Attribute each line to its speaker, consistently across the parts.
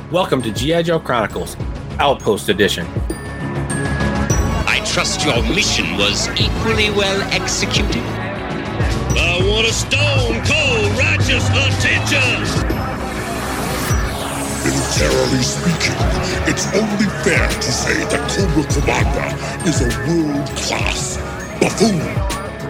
Speaker 1: Welcome to G.I. Joe Chronicles, Outpost Edition.
Speaker 2: I trust your mission was equally well executed.
Speaker 3: I want a stone cold righteous attention.
Speaker 4: Militarily speaking, it's only fair to say that Cobra Commander is a world-class buffoon.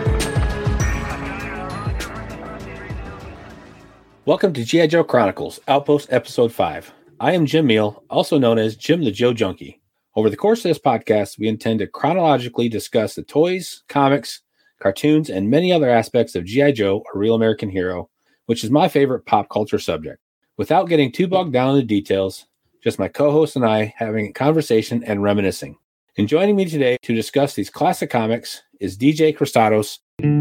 Speaker 1: Welcome to G.I. Joe Chronicles, Outpost Episode 5. I am Jim Meal, also known as Jim the Joe Junkie. Over the course of this podcast, we intend to chronologically discuss the toys, comics, cartoons, and many other aspects of G.I. Joe, a Real American Hero, which is my favorite pop culture subject. Without getting too bogged down in the details, just my co-host and I having a conversation and reminiscing. And joining me today to discuss these classic comics is DJ Cristados,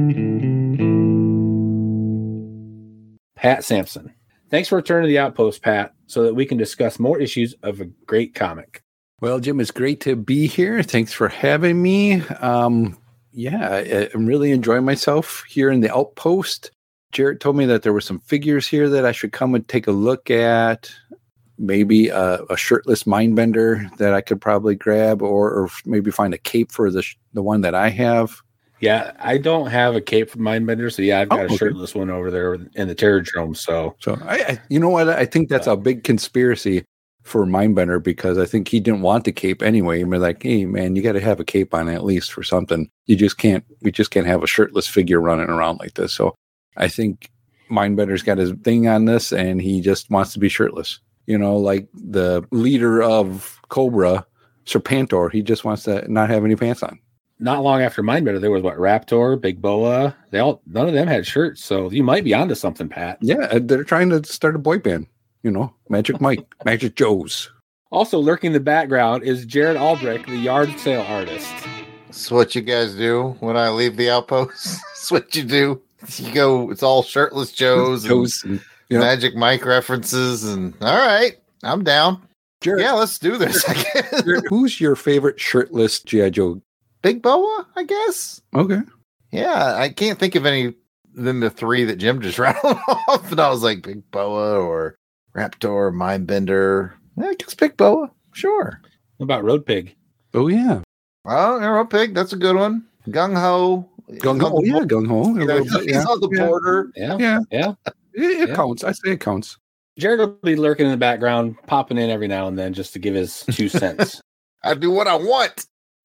Speaker 1: Pat Sampson. Thanks for returning to the Outpost, Pat, so that we can discuss more issues of a great comic.
Speaker 5: Well, Jim, it's great to be here. Thanks for having me. I'm really enjoying myself here in the Outpost. Jarrett told me that there were some figures here that I should come and take a look at. Maybe a shirtless Mindbender that I could probably grab, or maybe find a cape for the one that I have.
Speaker 1: Yeah, I don't have a cape for Mindbender, so yeah, I've got a shirtless one over there in the Terrordrome. So
Speaker 5: I you know what? I think that's a big conspiracy for Mindbender, because I think he didn't want the cape anyway. And we're like, hey man, you got to have a cape on at least for something. We just can't have a shirtless figure running around like this. So I think Mindbender's got his thing on this, and he just wants to be shirtless. You know, like the leader of Cobra, Serpentor, he just wants to not have any pants on.
Speaker 1: Not long after Mindbender, there was Raptor, Big Boa. None of them had shirts, so you might be onto something, Pat.
Speaker 5: Yeah, they're trying to start a boy band. You know, Magic Mike, Magic Joe's.
Speaker 1: Also lurking in the background is Jared Albrecht, the yard sale artist.
Speaker 6: That's what you guys do when I leave the Outpost. That's what you do. You go, it's all shirtless Joes and yep. Magic Mike references, and all right, I'm down. Jared, yeah, let's do this.
Speaker 5: Jared, who's your favorite shirtless G.I. Joe?
Speaker 6: Big Boa, I guess.
Speaker 5: Okay.
Speaker 6: Yeah, I can't think of any than the three that Jim just rattled off. And I was like, Big Boa or Raptor, Mindbender. I guess Big Boa. Sure.
Speaker 1: What about Road Pig?
Speaker 5: Oh, yeah.
Speaker 6: Oh, Road Pig. That's a good one. Gung Ho.
Speaker 5: Gung Ho. Yeah, Gung Ho.
Speaker 6: He's on the border.
Speaker 1: Yeah.
Speaker 5: It counts. I say it counts.
Speaker 1: Jared will be lurking in the background, popping in every now and then just to give his 2 cents.
Speaker 6: I do what I want.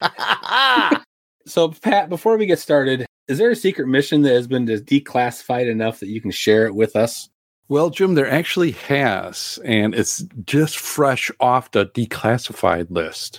Speaker 1: So, Pat, before we get started, is there a secret mission that has been declassified enough that you can share it with us?
Speaker 5: Well, Jim, there actually has, and it's just fresh off the declassified list.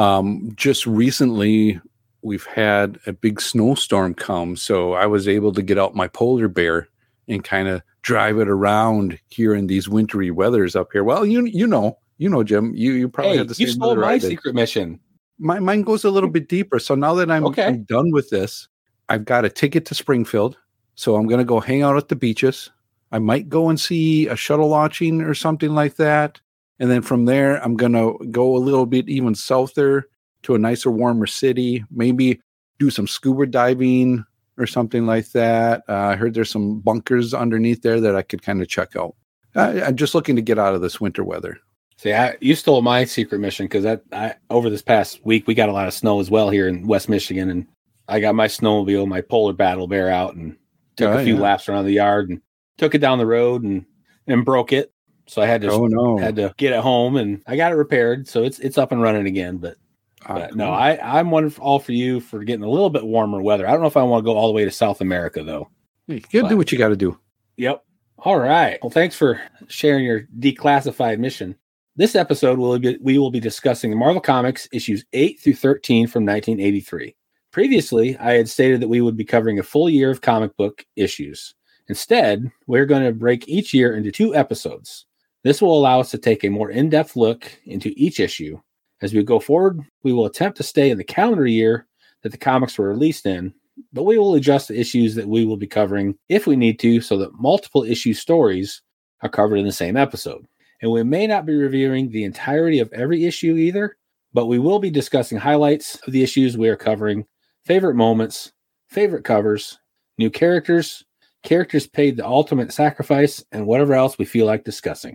Speaker 5: Just recently, we've had a big snowstorm come, so I was able to get out my polar bear and kind of drive it around here in these wintry weathers up here. Well, you know, Jim, you probably had the same.
Speaker 1: You stole my secret mission.
Speaker 5: Mine goes a little bit deeper. So now that I'm done with this, I've got a ticket to Springfield. So I'm going to go hang out at the beaches. I might go and see a shuttle launching or something like that. And then from there, I'm going to go a little bit even souther to a nicer, warmer city. Maybe do some scuba diving or something like that. I heard there's some bunkers underneath there that I could kind of check out. I'm just looking to get out of this winter weather.
Speaker 1: See, you stole my secret mission because I over this past week, we got a lot of snow as well here in West Michigan. And I got my snowmobile, my Polar Battle Bear out and took a few laps around the yard and took it down the road and broke it. So I had to get it home, and I got it repaired. So it's up and running again. But cool. No, I'm all for you for getting a little bit warmer weather. I don't know if I want to go all the way to South America, though.
Speaker 5: You got to do what you got to do.
Speaker 1: Yep. All right. Well, thanks for sharing your declassified mission. This episode, we will be discussing Marvel Comics issues 8 through 13 from 1983. Previously, I had stated that we would be covering a full year of comic book issues. Instead, we're going to break each year into 2 episodes. This will allow us to take a more in-depth look into each issue. As we go forward, we will attempt to stay in the calendar year that the comics were released in, but we will adjust the issues that we will be covering if we need to, so that multiple issue stories are covered in the same episode. And we may not be reviewing the entirety of every issue either, but we will be discussing highlights of the issues we are covering, favorite moments, favorite covers, new characters paid the ultimate sacrifice, and whatever else we feel like discussing.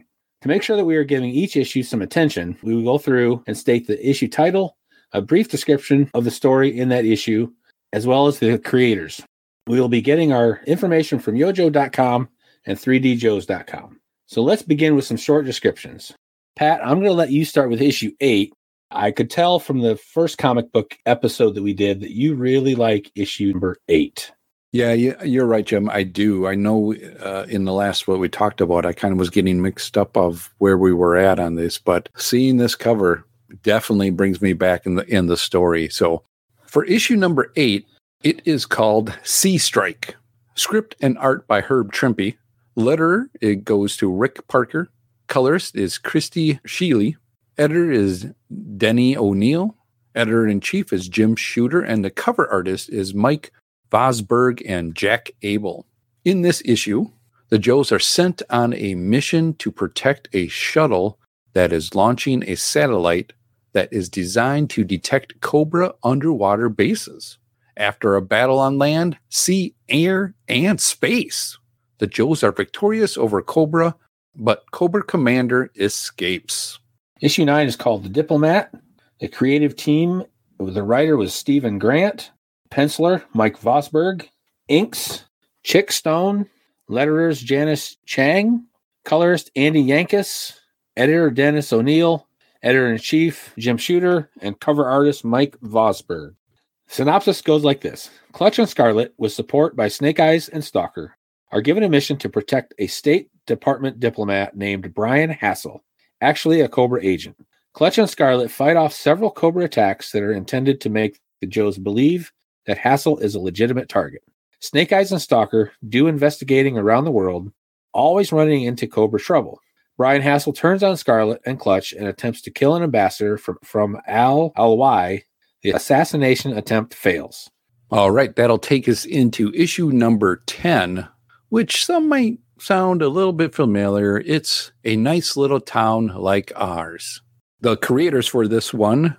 Speaker 1: To make sure that we are giving each issue some attention, we will go through and state the issue title, a brief description of the story in that issue, as well as the creators. We will be getting our information from yojo.com and 3djoes.com. So let's begin with some short descriptions. Pat, I'm going to let you start with issue 8. I could tell from the first comic book episode that we did that you really like issue number 8.
Speaker 5: Yeah, you're right, Jim. I do. I know in the last what we talked about, I kind of was getting mixed up of where we were at on this, but seeing this cover definitely brings me back in the story. So for issue number 8, it is called Sea Strike. Script and art by Herb Trimpe. Letterer, it goes to Rick Parker. Colorist is Christy Sheely. Editor is Denny O'Neil. Editor-in-chief is Jim Shooter. And the cover artist is Mike Vosberg and Jack Abel. In this issue, the Joes are sent on a mission to protect a shuttle that is launching a satellite that is designed to detect Cobra underwater bases. After a battle on land, sea, air, and space, the Joes are victorious over Cobra, but Cobra Commander escapes.
Speaker 1: Issue 9 is called The Diplomat. The creative team, the writer was Stephen Grant, penciler Mike Vosberg, inks Chick Stone, letterers Janice Chang, colorist Andy Yankus, editor Dennis O'Neil, editor-in-chief Jim Shooter, and cover artist Mike Vosberg. Synopsis goes like this. Clutch and Scarlet, with support by Snake Eyes and Stalker, are given a mission to protect a State Department diplomat named Brian Hassel, actually a Cobra agent. Clutch and Scarlet fight off several Cobra attacks that are intended to make the Joes believe that Hassel is a legitimate target. Snake Eyes and Stalker do investigating around the world, always running into Cobra trouble. Brian Hassel turns on Scarlet and Clutch and attempts to kill an ambassador from Al-Alwai. The assassination attempt fails.
Speaker 5: All right, that'll take us into issue number 10, which some might sound a little bit familiar. It's A Nice Little Town Like Ours. The creators for this one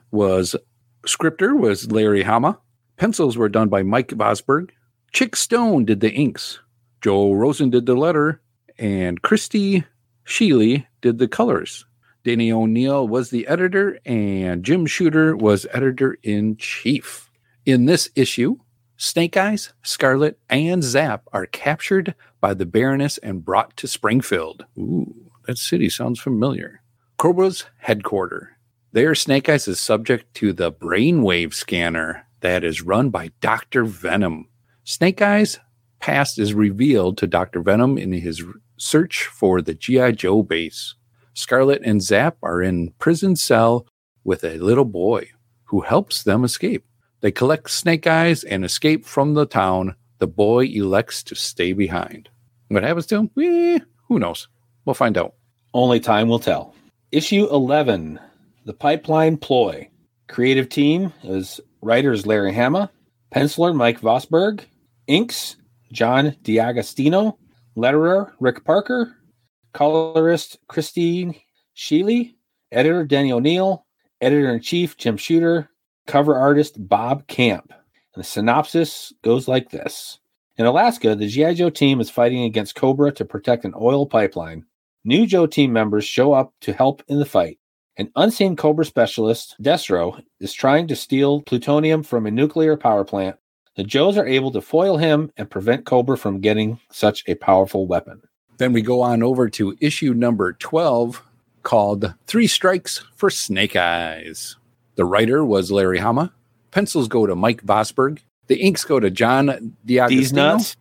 Speaker 5: scripter was Larry Hama. Pencils were done by Mike Vosberg. Chick Stone did the inks. Joe Rosen did the letter. And Christy Sheely did the colors. Danny O'Neil was the editor. And Jim Shooter was editor-in-chief. In this issue, Snake Eyes, Scarlet, and Zap are captured by the Baroness and brought to Springfield. Ooh, that city sounds familiar. Cobra's headquarters. There, Snake Eyes is subject to the brainwave scanner that is run by Dr. Venom. Snake Eyes' past is revealed to Dr. Venom in his search for the G.I. Joe base. Scarlet and Zap are in prison cell with a little boy who helps them escape. They collect Snake Eyes and escape from the town. The boy elects to stay behind. What happens to him? Who knows? We'll find out.
Speaker 1: Only time will tell. Issue 11, The Pipeline Ploy. Creative team is writers Larry Hama, penciler Mike Vosberg, inks John D'Agostino, letterer Rick Parker, colorist Christine Sheely, editor Danny O'Neil, editor-in-chief Jim Shooter, cover artist Bob Camp. And the synopsis goes like this. In Alaska, the G.I. Joe team is fighting against Cobra to protect an oil pipeline. New Joe team members show up to help in the fight. An unseen Cobra specialist, Destro, is trying to steal plutonium from a nuclear power plant. The Joes are able to foil him and prevent Cobra from getting such a powerful weapon.
Speaker 5: Then we go on over to issue number 12, called 3 Strikes for Snake Eyes. The writer was Larry Hama. Pencils go to Mike Vosberg. The inks go to John D'Agostino.
Speaker 1: These nuts.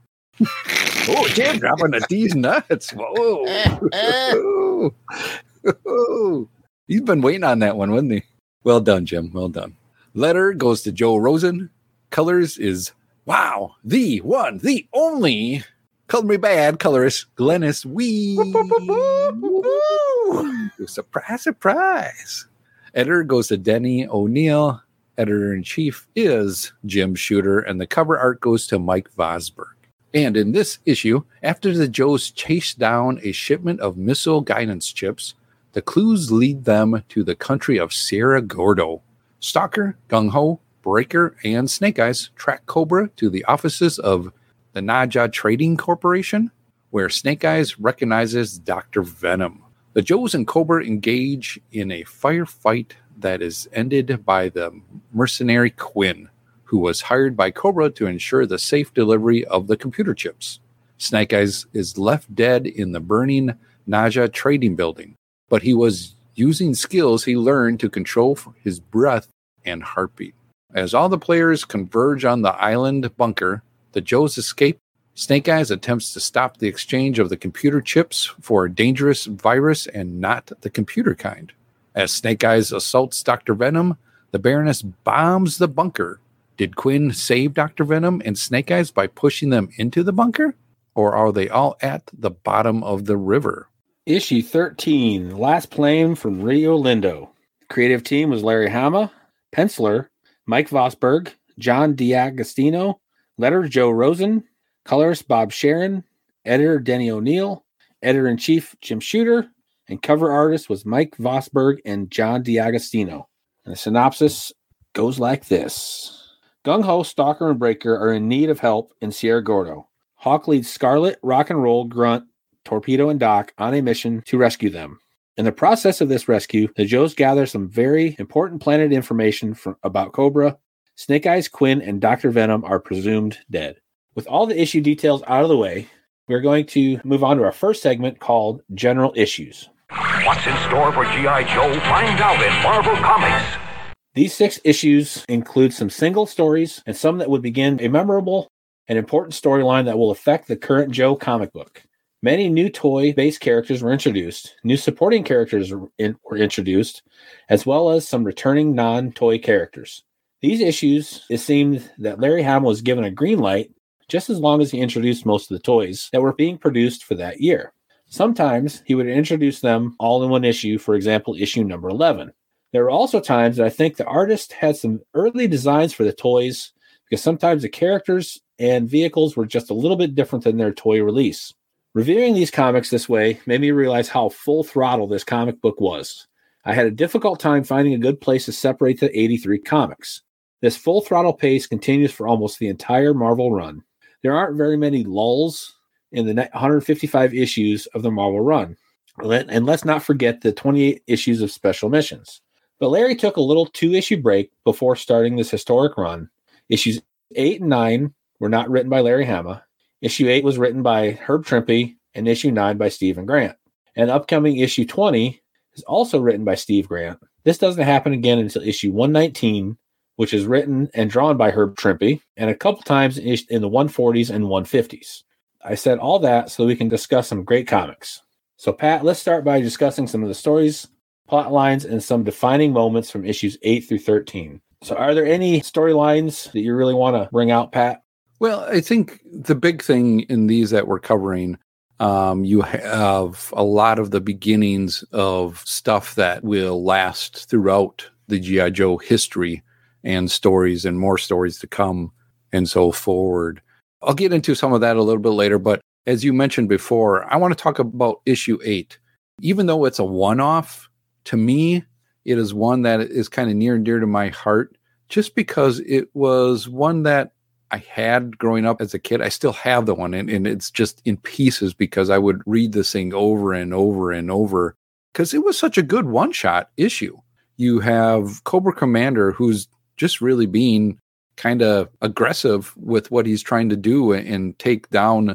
Speaker 5: Oh, Jim dropping the D's nuts. Whoa. He's been waiting on that one, wasn't he? Well done, Jim. Well done. Letter goes to Joe Rosen. Colors is, wow, the one, the only. Color Me Bad colorist Glennis Wee. Surprise, surprise. Editor goes to Denny O'Neil. Editor-in-chief is Jim Shooter. And the cover art goes to Mike Vosberg. And in this issue, after the Joes chase down a shipment of missile guidance chips, the clues lead them to the country of Sierra Gordo. Stalker, Gung-Ho, Breaker, and Snake Eyes track Cobra to the offices of the Naja Trading Corporation, where Snake Eyes recognizes Dr. Venom. The Joes and Cobra engage in a firefight that is ended by the mercenary Quinn, who was hired by Cobra to ensure the safe delivery of the computer chips. Snake Eyes is left dead in the burning Naja trading building, but he was using skills he learned to control his breath and heartbeat. As all the players converge on the island bunker, the Joes escape. Snake Eyes attempts to stop the exchange of the computer chips for a dangerous virus and not the computer kind. As Snake Eyes assaults Dr. Venom, the Baroness bombs the bunker. Did Quinn save Dr. Venom and Snake Eyes by pushing them into the bunker? Or are they all at the bottom of the river?
Speaker 1: Issue 13, The Last Plane from Rio Lindo. Creative team was Larry Hama, penciler Mike Vosberg, John D'Agostino, letterer Joe Rosen, colorist Bob Sharon, editor Denny O'Neil, editor-in-chief Jim Shooter, and cover artist was Mike Vosberg and John D'Agostino. And the synopsis goes like this. Gung-Ho, Stalker, and Breaker are in need of help in Sierra Gordo. Hawk leads Scarlet, Rock and Roll, Grunt, Torpedo, and Doc on a mission to rescue them. In the process of this rescue, the Joes gather some very important planet information about Cobra. Snake Eyes, Quinn, and Dr. Venom are presumed dead. With all the issue details out of the way, we're going to move on to our first segment called General Issues.
Speaker 7: What's in store for G.I. Joe? Find out in Marvel Comics.
Speaker 1: These 6 issues include some single stories and some that would begin a memorable and important storyline that will affect the current Joe comic book. Many new toy-based characters were introduced, new supporting characters were introduced, as well as some returning non-toy characters. These issues, it seemed that Larry Hama was given a green light just as long as he introduced most of the toys that were being produced for that year. Sometimes he would introduce them all in one issue, for example, issue number 11. There were also times that I think the artist had some early designs for the toys because sometimes the characters and vehicles were just a little bit different than their toy release. Reviewing these comics this way made me realize how full throttle this comic book was. I had a difficult time finding a good place to separate the 83 comics. This full throttle pace continues for almost the entire Marvel run. There aren't very many lulls in the 155 issues of the Marvel run. And let's not forget the 28 issues of special missions. But Larry took a little 2-issue break before starting this historic run. Issues 8 and 9 were not written by Larry Hama. Issue 8 was written by Herb Trimpe and issue 9 by Stephen Grant. And upcoming issue 20 is also written by Steve Grant. This doesn't happen again until issue 119, which is written and drawn by Herb Trimpe, and a couple times in the 140s and 150s. I said all that so we can discuss some great comics. So Pat, let's start by discussing some of the stories, plot lines, and some defining moments from issues 8 through 13. So are there any storylines that you really want to bring out, Pat?
Speaker 5: Well, I think the big thing in these that we're covering, you have a lot of the beginnings of stuff that will last throughout the G.I. Joe history and stories and more stories to come and so forward. I'll get into some of that a little bit later, but as you mentioned before, I want to talk about issue 8. Even though it's a one-off, to me, it is one that is kind of near and dear to my heart, just because it was one that I had growing up as a kid. I still have the one, and it's just in pieces because I would read this thing over and over and over because it was such a good one-shot issue. You have Cobra Commander, who's just really being kind of aggressive with what he's trying to do and take down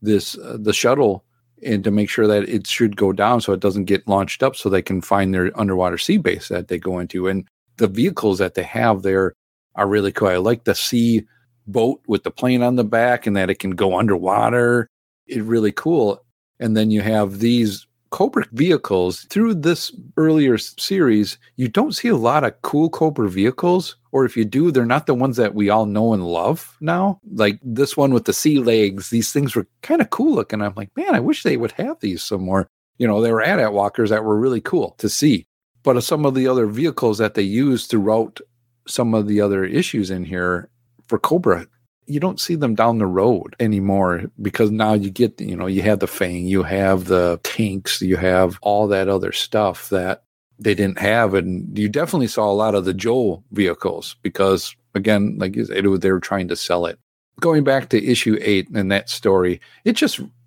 Speaker 5: the shuttle and to make sure that it should go down so it doesn't get launched up so they can find their underwater sea base that they go into. And the vehicles that they have there are really cool. I like the sea boat with the plane on the back and that it can go underwater. It's really cool. And then you have these Cobra vehicles. Through this earlier series, you don't see a lot of cool Cobra vehicles, or if you do, they're not the ones that we all know and love now. Like this one with the sea legs, these things were kind of cool looking. I'm like, man, I wish they would have these some more. You know, they were AT-AT walkers that were really cool to see. But some of the other vehicles that they use throughout some of the other issues in here for Cobra, you don't see them down the road anymore because now you get, you have the Fang, you have the tanks, you have all that other stuff that they didn't have. And you definitely saw a lot of the Joel vehicles because, again, like you said, they were trying to sell it. Going back to issue 8 and that story, it just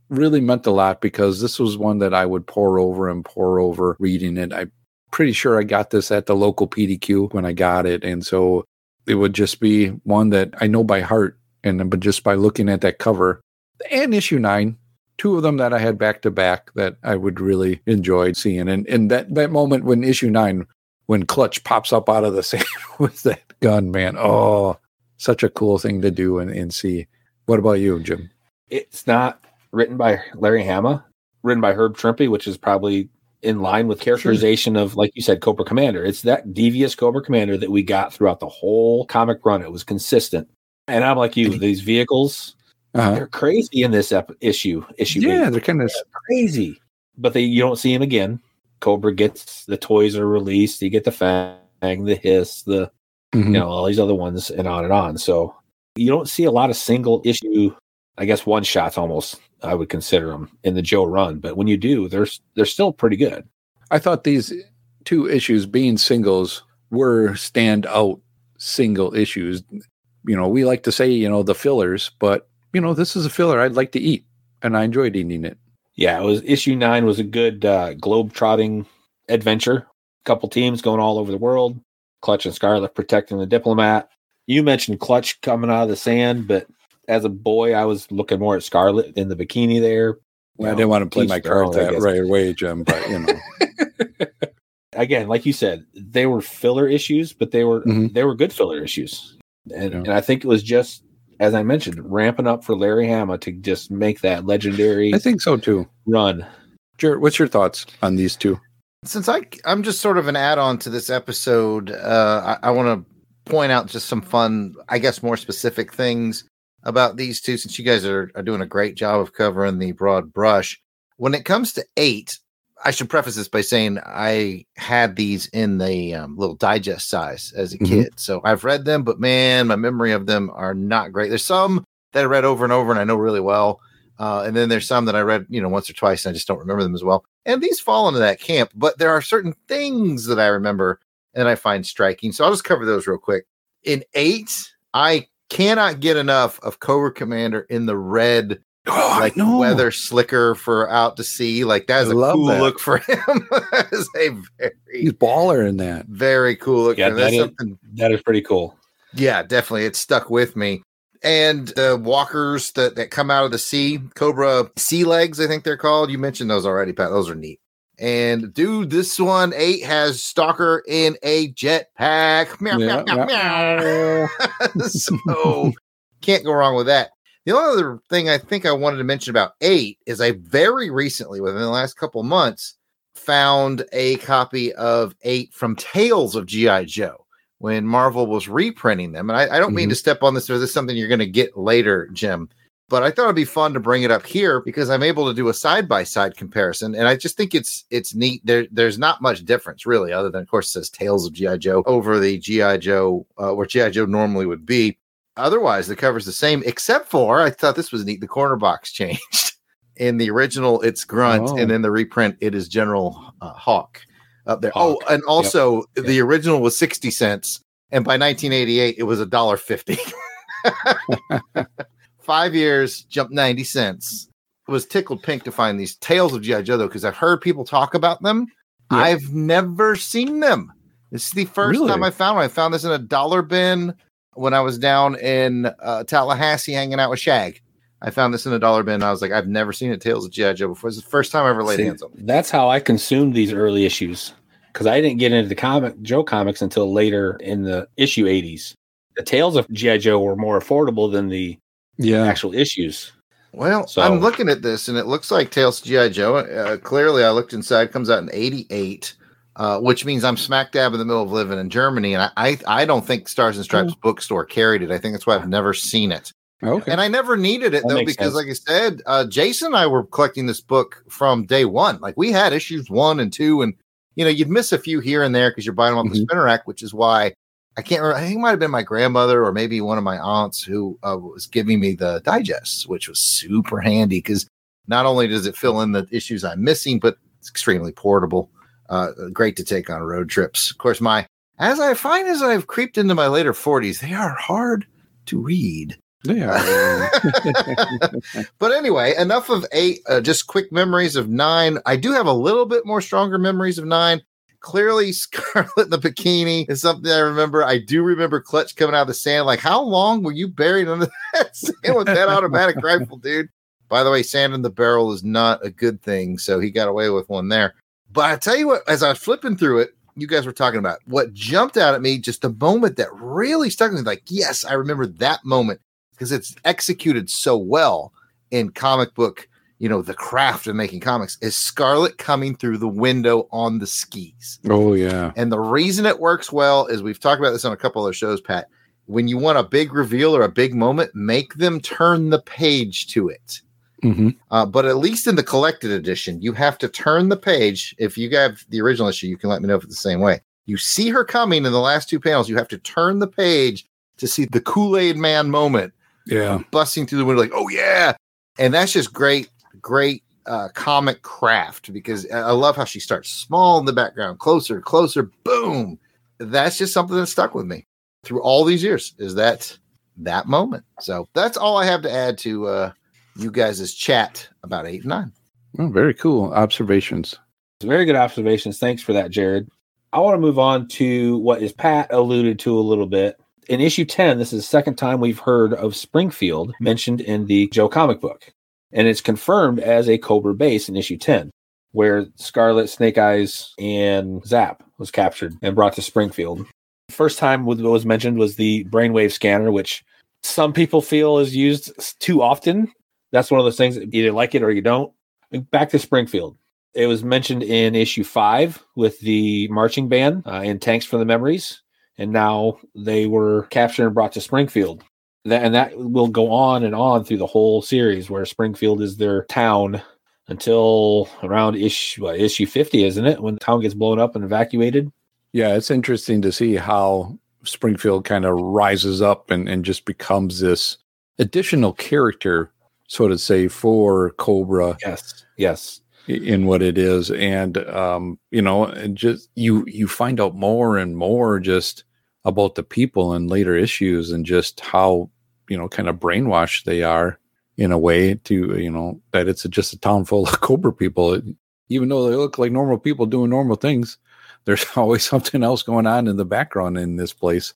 Speaker 5: really meant a lot because this was one that I would pour over reading it. I'm pretty sure I got this at the local PDQ when I got it. And so it would just be one that I know by heart. But just by looking at that cover and issue 9, 2 of them that I had back to back that I would really enjoy seeing. And that moment when issue 9, when Clutch pops up out of the sand with that gun, man. Oh, such a cool thing to do and see. What about you, Jim?
Speaker 1: It's not written by Larry Hama, written by Herb Trimpe, which is probably in line with characterization of, like you said, Cobra Commander. It's that devious Cobra Commander that we got throughout the whole comic run. It was consistent. And I'm like you, these vehicles, they're crazy in this issue.
Speaker 5: Yeah, 8. They're kind of
Speaker 1: crazy. But you don't see him again. Cobra gets, the toys are released. You get the Fang, the Hiss, all these other ones, and on and on. So you don't see a lot of single issue, I guess, one shots almost, I would consider them in the Joe run. But when you do, they're still pretty good.
Speaker 5: I thought these 2 issues being singles were standout single issues. We like to say, the fillers, but, this is a filler I'd like to eat, and I enjoyed eating it.
Speaker 1: Yeah, issue 9 was a good globe-trotting adventure. A couple teams going all over the world. Clutch and Scarlet protecting the Diplomat. You mentioned Clutch coming out of the sand, but as a boy, I was looking more at Scarlet in the bikini there.
Speaker 5: Well, I didn't want to play my cards that right away, Jim, but,
Speaker 1: Again, like you said, they were filler issues, but they were good filler issues. And I think it was just, as I mentioned, ramping up for Larry Hama to just make that legendary.
Speaker 5: I think so too.
Speaker 1: Run.
Speaker 5: Jared, what's your thoughts on these 2?
Speaker 6: Since I'm just sort of an add-on to this episode, I want to point out just some fun, I guess, more specific things about these 2, since you guys are doing a great job of covering the broad brush. When it comes to 8, I should preface this by saying I had these in the little digest size as a kid. So I've read them, but man, my memory of them are not great. There's some that I read over and over and I know really well. And then there's some that I read, once or twice and I just don't remember them as well. And these fall into that camp, but there are certain things that I remember and I find striking. So I'll just cover those real quick. In 8, I cannot get enough of Cobra Commander in the red weather slicker for out to sea. Like that's a cool look for him. That is
Speaker 5: he's baller in that.
Speaker 6: Very cool look.
Speaker 1: Yeah, that is pretty cool.
Speaker 6: Yeah, definitely. It stuck with me. And the walkers that come out of the sea, Cobra Sea Legs, I think they're called. You mentioned those already, Pat. Those are neat. And dude, this one 8 has Stalker in a jetpack. Meow, meow, meow, meow. So can't go wrong with that. The only other thing I think I wanted to mention about 8 is I very recently, within the last couple of months, found a copy of 8 from Tales of G.I. Joe when Marvel was reprinting them. And I don't mean to step on this, or this is something you're going to get later, Jim. But I thought it'd be fun to bring it up here because I'm able to do a side-by-side comparison. And I just think it's neat. There's not much difference, really, other than, of course, it says Tales of G.I. Joe over the G.I. Joe, where G.I. Joe normally would be. Otherwise, the cover's the same, except for, I thought this was neat, the corner box changed. In the original, it's Grunt, and in the reprint, it is General Hawk up there. Hawk. Oh, and also, the original was 60 cents, and by 1988, it was $1.50. 5 years, jumped 90 cents. It was tickled pink to find these Tales of G.I. Joe, though, because I've heard people talk about them. Yeah. I've never seen them. This is the first time I found one. I found this in a dollar bin when I was down in Tallahassee hanging out with Shag. I found this in a dollar bin. And I was like, I've never seen a Tales of G.I. Joe before. It's the first time I ever laid hands on them.
Speaker 1: That's how I consumed these early issues, because I didn't get into the Joe comics until later in the issue 80s. The Tales of G.I. Joe were more affordable than the actual issues.
Speaker 6: Well, so I'm looking at this, and it looks like Tales of G.I. Joe. Clearly, I looked inside. Comes out in 88. Which means I'm smack dab in the middle of living in Germany, and I don't think Stars and Stripes bookstore carried it. I think that's why I've never seen it.
Speaker 5: Okay.
Speaker 6: And I never needed it, though, because like I said, Jason and I were collecting this book from day one. Like, we had issues 1 and 2, and, you'd miss a few here and there because you're buying them off the spinner rack, which is why I can't remember. I think it might have been my grandmother or maybe one of my aunts who was giving me the digests, which was super handy because not only does it fill in the issues I'm missing, but it's extremely portable. Great to take on road trips. Of course, as I've creeped into my later 40s, they are hard to read.
Speaker 5: Yeah.
Speaker 6: But anyway, enough of 8. Just quick memories of 9. I do have a little bit more stronger memories of 9. Clearly, Scarlet in the bikini is something I remember. I do remember Clutch coming out of the sand. Like, how long were you buried under that sand with that automatic rifle, dude? By the way, sand in the barrel is not a good thing, so he got away with one there. But I tell you what, as I was flipping through it, you guys were talking about what jumped out at me, just a moment that really stuck with me. Like, yes, I remember that moment because it's executed so well in comic book. The craft of making comics is Scarlet coming through the window on the skis.
Speaker 5: Oh, yeah.
Speaker 6: And the reason it works well is we've talked about this on a couple other shows, Pat. When you want a big reveal or a big moment, make them turn the page to it.
Speaker 5: Mm-hmm.
Speaker 6: But at least in the collected edition, you have to turn the page. If you have the original issue, you can let me know if it's the same way. You see her coming in the last 2 panels. You have to turn the page to see the Kool-Aid Man moment.
Speaker 5: Yeah.
Speaker 6: Busting through the window like, oh, yeah. And that's just great comic craft because I love how she starts small in the background, closer, boom. That's just something that stuck with me through all these years is that moment. So that's all I have to add to you guys' chat about 8 and 9.
Speaker 5: Oh, very cool observations.
Speaker 1: Very good observations. Thanks for that, Jared. I want to move on to what is Pat alluded to a little bit. In issue 10, this is the second time we've heard of Springfield mentioned in the Joe comic book. And it's confirmed as a Cobra base in issue 10, where Scarlet, Snake Eyes, and Zap was captured and brought to Springfield. First time what was mentioned was the brainwave scanner, which some people feel is used too often. That's one of those things that either like it or you don't. Back to Springfield. It was mentioned in issue 5 with the marching band in Tanks for the Memories. And now they were captured and brought to Springfield. That will go on and on through the whole series where Springfield is their town until around issue 50, isn't it? When the town gets blown up and evacuated.
Speaker 5: Yeah, it's interesting to see how Springfield kind of rises up and just becomes this additional character, so to say, for Cobra.
Speaker 1: Yes.
Speaker 5: In what it is. And, and just you find out more and more just about the people in later issues and just how, kind of brainwashed they are in a way to, that it's just a town full of Cobra people. Even though they look like normal people doing normal things, there's always something else going on in the background in this place.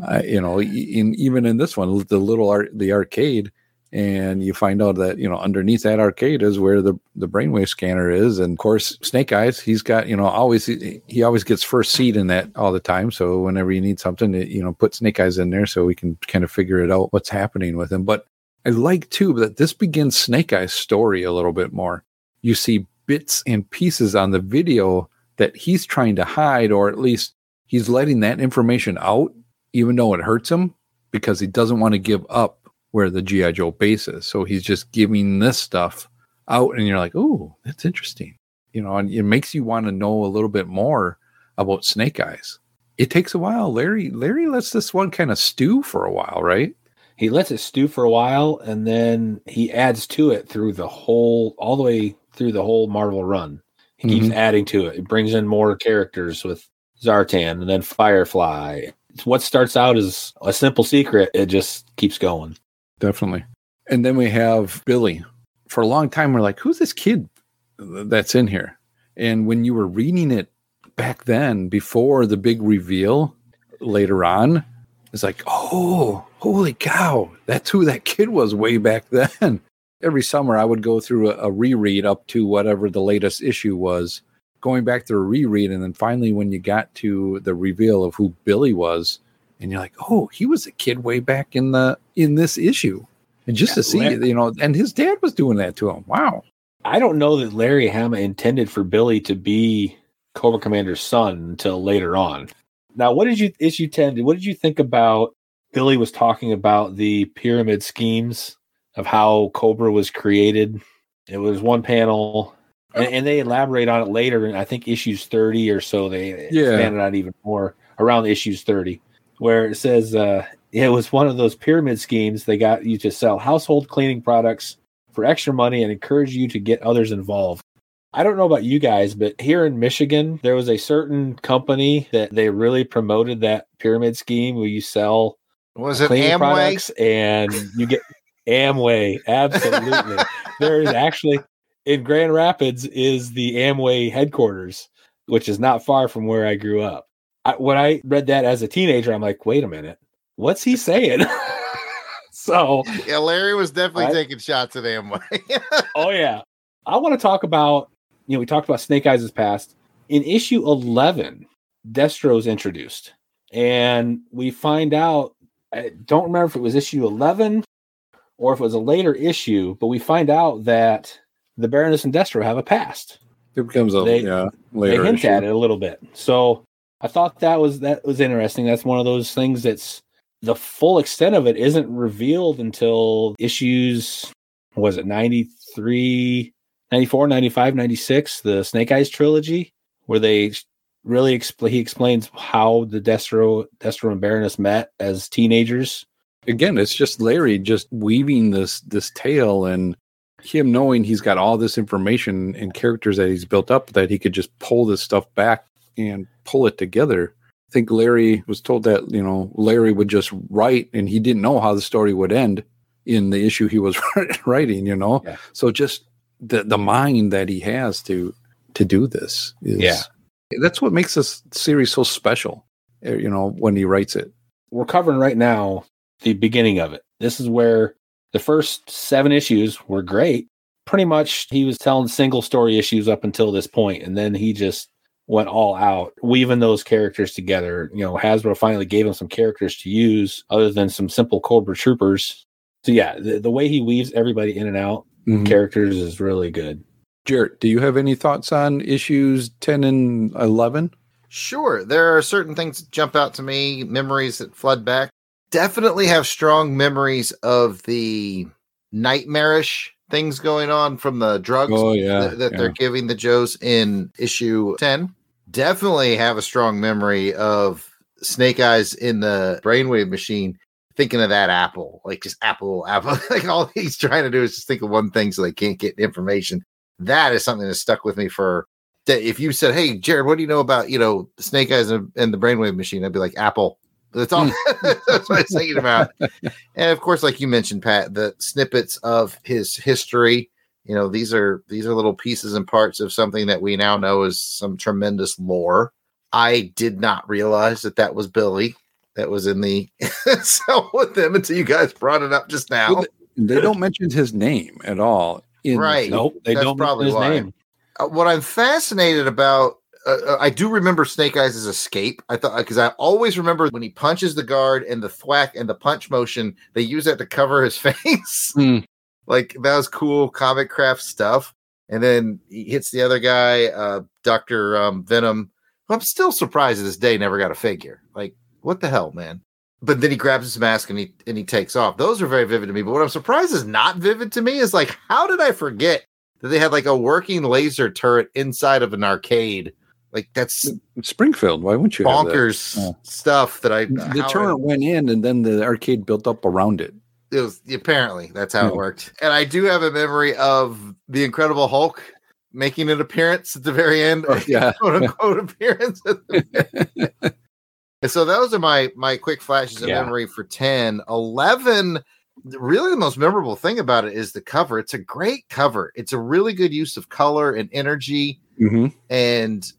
Speaker 5: Even in this one, the arcade, and you find out that, underneath that arcade is where the brainwave scanner is. And of course, Snake Eyes, he's got, he always gets first seat in that all the time. So whenever you need something, put Snake Eyes in there so we can kind of figure it out what's happening with him. But I like too that this begins Snake Eyes' story a little bit more. You see bits and pieces on the video that he's trying to hide, or at least he's letting that information out, even though it hurts him, because he doesn't want to give up where the G.I. Joe base is. So he's just giving this stuff out, and you're like, oh, that's interesting. And it makes you want to know a little bit more about Snake Eyes. It takes a while. Larry lets this one kind of stew for a while, right?
Speaker 1: He lets it stew for a while, and then he adds to it all the way through the whole Marvel run. He keeps adding to it. It brings in more characters with Zartan and then Firefly. What starts out as a simple secret, it just keeps going.
Speaker 5: Definitely. And then we have Billy. For a long time, we're like, who's this kid that's in here? And when you were reading it back then, before the big reveal later on, it's like, oh, holy cow, that's who that kid was way back then. Every summer, I would go through a reread up to whatever the latest issue was, going back through a reread. And then finally, when you got to the reveal of who Billy was, and you're like, oh, he was a kid way back in this issue. And just to see, and his dad was doing that to him. Wow.
Speaker 1: I don't know that Larry Hama intended for Billy to be Cobra Commander's son until later on. Now, issue 10, what did you think about Billy was talking about the pyramid schemes of how Cobra was created? It was one panel, and they elaborate on it later in, I think, issues 30 or so. They expanded on it even more around issues 30. Where it says it was one of those pyramid schemes. They got you to sell household cleaning products for extra money and encourage you to get others involved. I don't know about you guys, but here in Michigan, there was a certain company that they really promoted that pyramid scheme where you sell
Speaker 6: Was it
Speaker 1: cleaning
Speaker 6: Amway?
Speaker 1: Products, and you get Amway. Absolutely. There is actually in Grand Rapids is the Amway headquarters, which is not far from where I grew up. When I read that as a teenager, I'm like, wait a minute, what's he saying? So
Speaker 6: yeah, Larry was definitely taking shots at Amway.
Speaker 1: Oh yeah. I want to talk about, we talked about Snake Eyes' past. In issue 11, Destro's introduced, and we find out, I don't remember if it was issue 11 or if it was a later issue, but we find out that the Baroness and Destro have a past.
Speaker 5: It becomes later.
Speaker 1: They hint
Speaker 5: issue.
Speaker 1: at it a little bit. So I thought that was interesting. That's one of those things that's the full extent of it isn't revealed until issues, was it 93, 94, 95, 96, the Snake Eyes trilogy, where they really he explains how the Destro and Baroness met as teenagers.
Speaker 5: Again, it's just Larry just weaving this tale, and him knowing he's got all this information and characters that he's built up that he could just pull this stuff back and pull it together. I think Larry was told that, Larry would just write, and he didn't know how the story would end in the issue he was writing, Yeah. So just the mind that he has to do this is, that's what makes this series so special, when he writes it.
Speaker 1: We're covering right now the beginning of it. This is where the first 7 issues were great. Pretty much he was telling single story issues up until this point, and then he just went all out, weaving those characters together. Hasbro finally gave him some characters to use other than some simple Cobra Troopers. So yeah, the way he weaves everybody in and out characters is really good.
Speaker 5: Jarrett, do you have any thoughts on issues 10 and 11?
Speaker 6: Sure. There are certain things that jump out to me, memories that flood back. Definitely have strong memories of the nightmarish things going on from the drugs that they're giving the Joes in issue 10. Definitely have a strong memory of Snake Eyes in the brainwave machine, thinking of that apple, like just apple. Like all he's trying to do is just think of one thing so they can't get information. That is something that stuck with me for that. If you said, "Hey, Jared, what do you know about, Snake Eyes and the brainwave machine?" I'd be like, apple. That's all. That's what I was thinking about. And of course, like you mentioned, Pat, the snippets of his history. These are little pieces and parts of something that we now know is some tremendous lore. I did not realize that was Billy that was in the cell with them until you guys brought it up just now.
Speaker 5: Well, they don't mention his name at all.
Speaker 6: Right.
Speaker 1: Nope. They don't mention his name.
Speaker 6: What I'm fascinated about, I do remember Snake Eyes' escape. I thought, because I always remember when he punches the guard and the thwack and the punch motion, they use that to cover his face. Like, that was cool comic craft stuff. And then he hits the other guy, Dr. Venom, who I'm still surprised to this day never got a figure. Like, what the hell, man? But then he grabs his mask and he takes off. Those are very vivid to me. But what I'm surprised is not vivid to me is, like, how did I forget that they had like a working laser turret inside of an arcade? Like, that's
Speaker 5: Springfield. Why wouldn't you
Speaker 6: bonkers
Speaker 5: have that?
Speaker 6: Stuff that
Speaker 5: the turret went in and then the arcade built up around it.
Speaker 6: It was apparently that's how it worked. And I do have a memory of the Incredible Hulk making an appearance at the very end, quote unquote appearance. And so those are my quick flashes of memory for 10. 11, really the most memorable thing about it is the cover. It's a great cover. It's a really good use of color and energy. And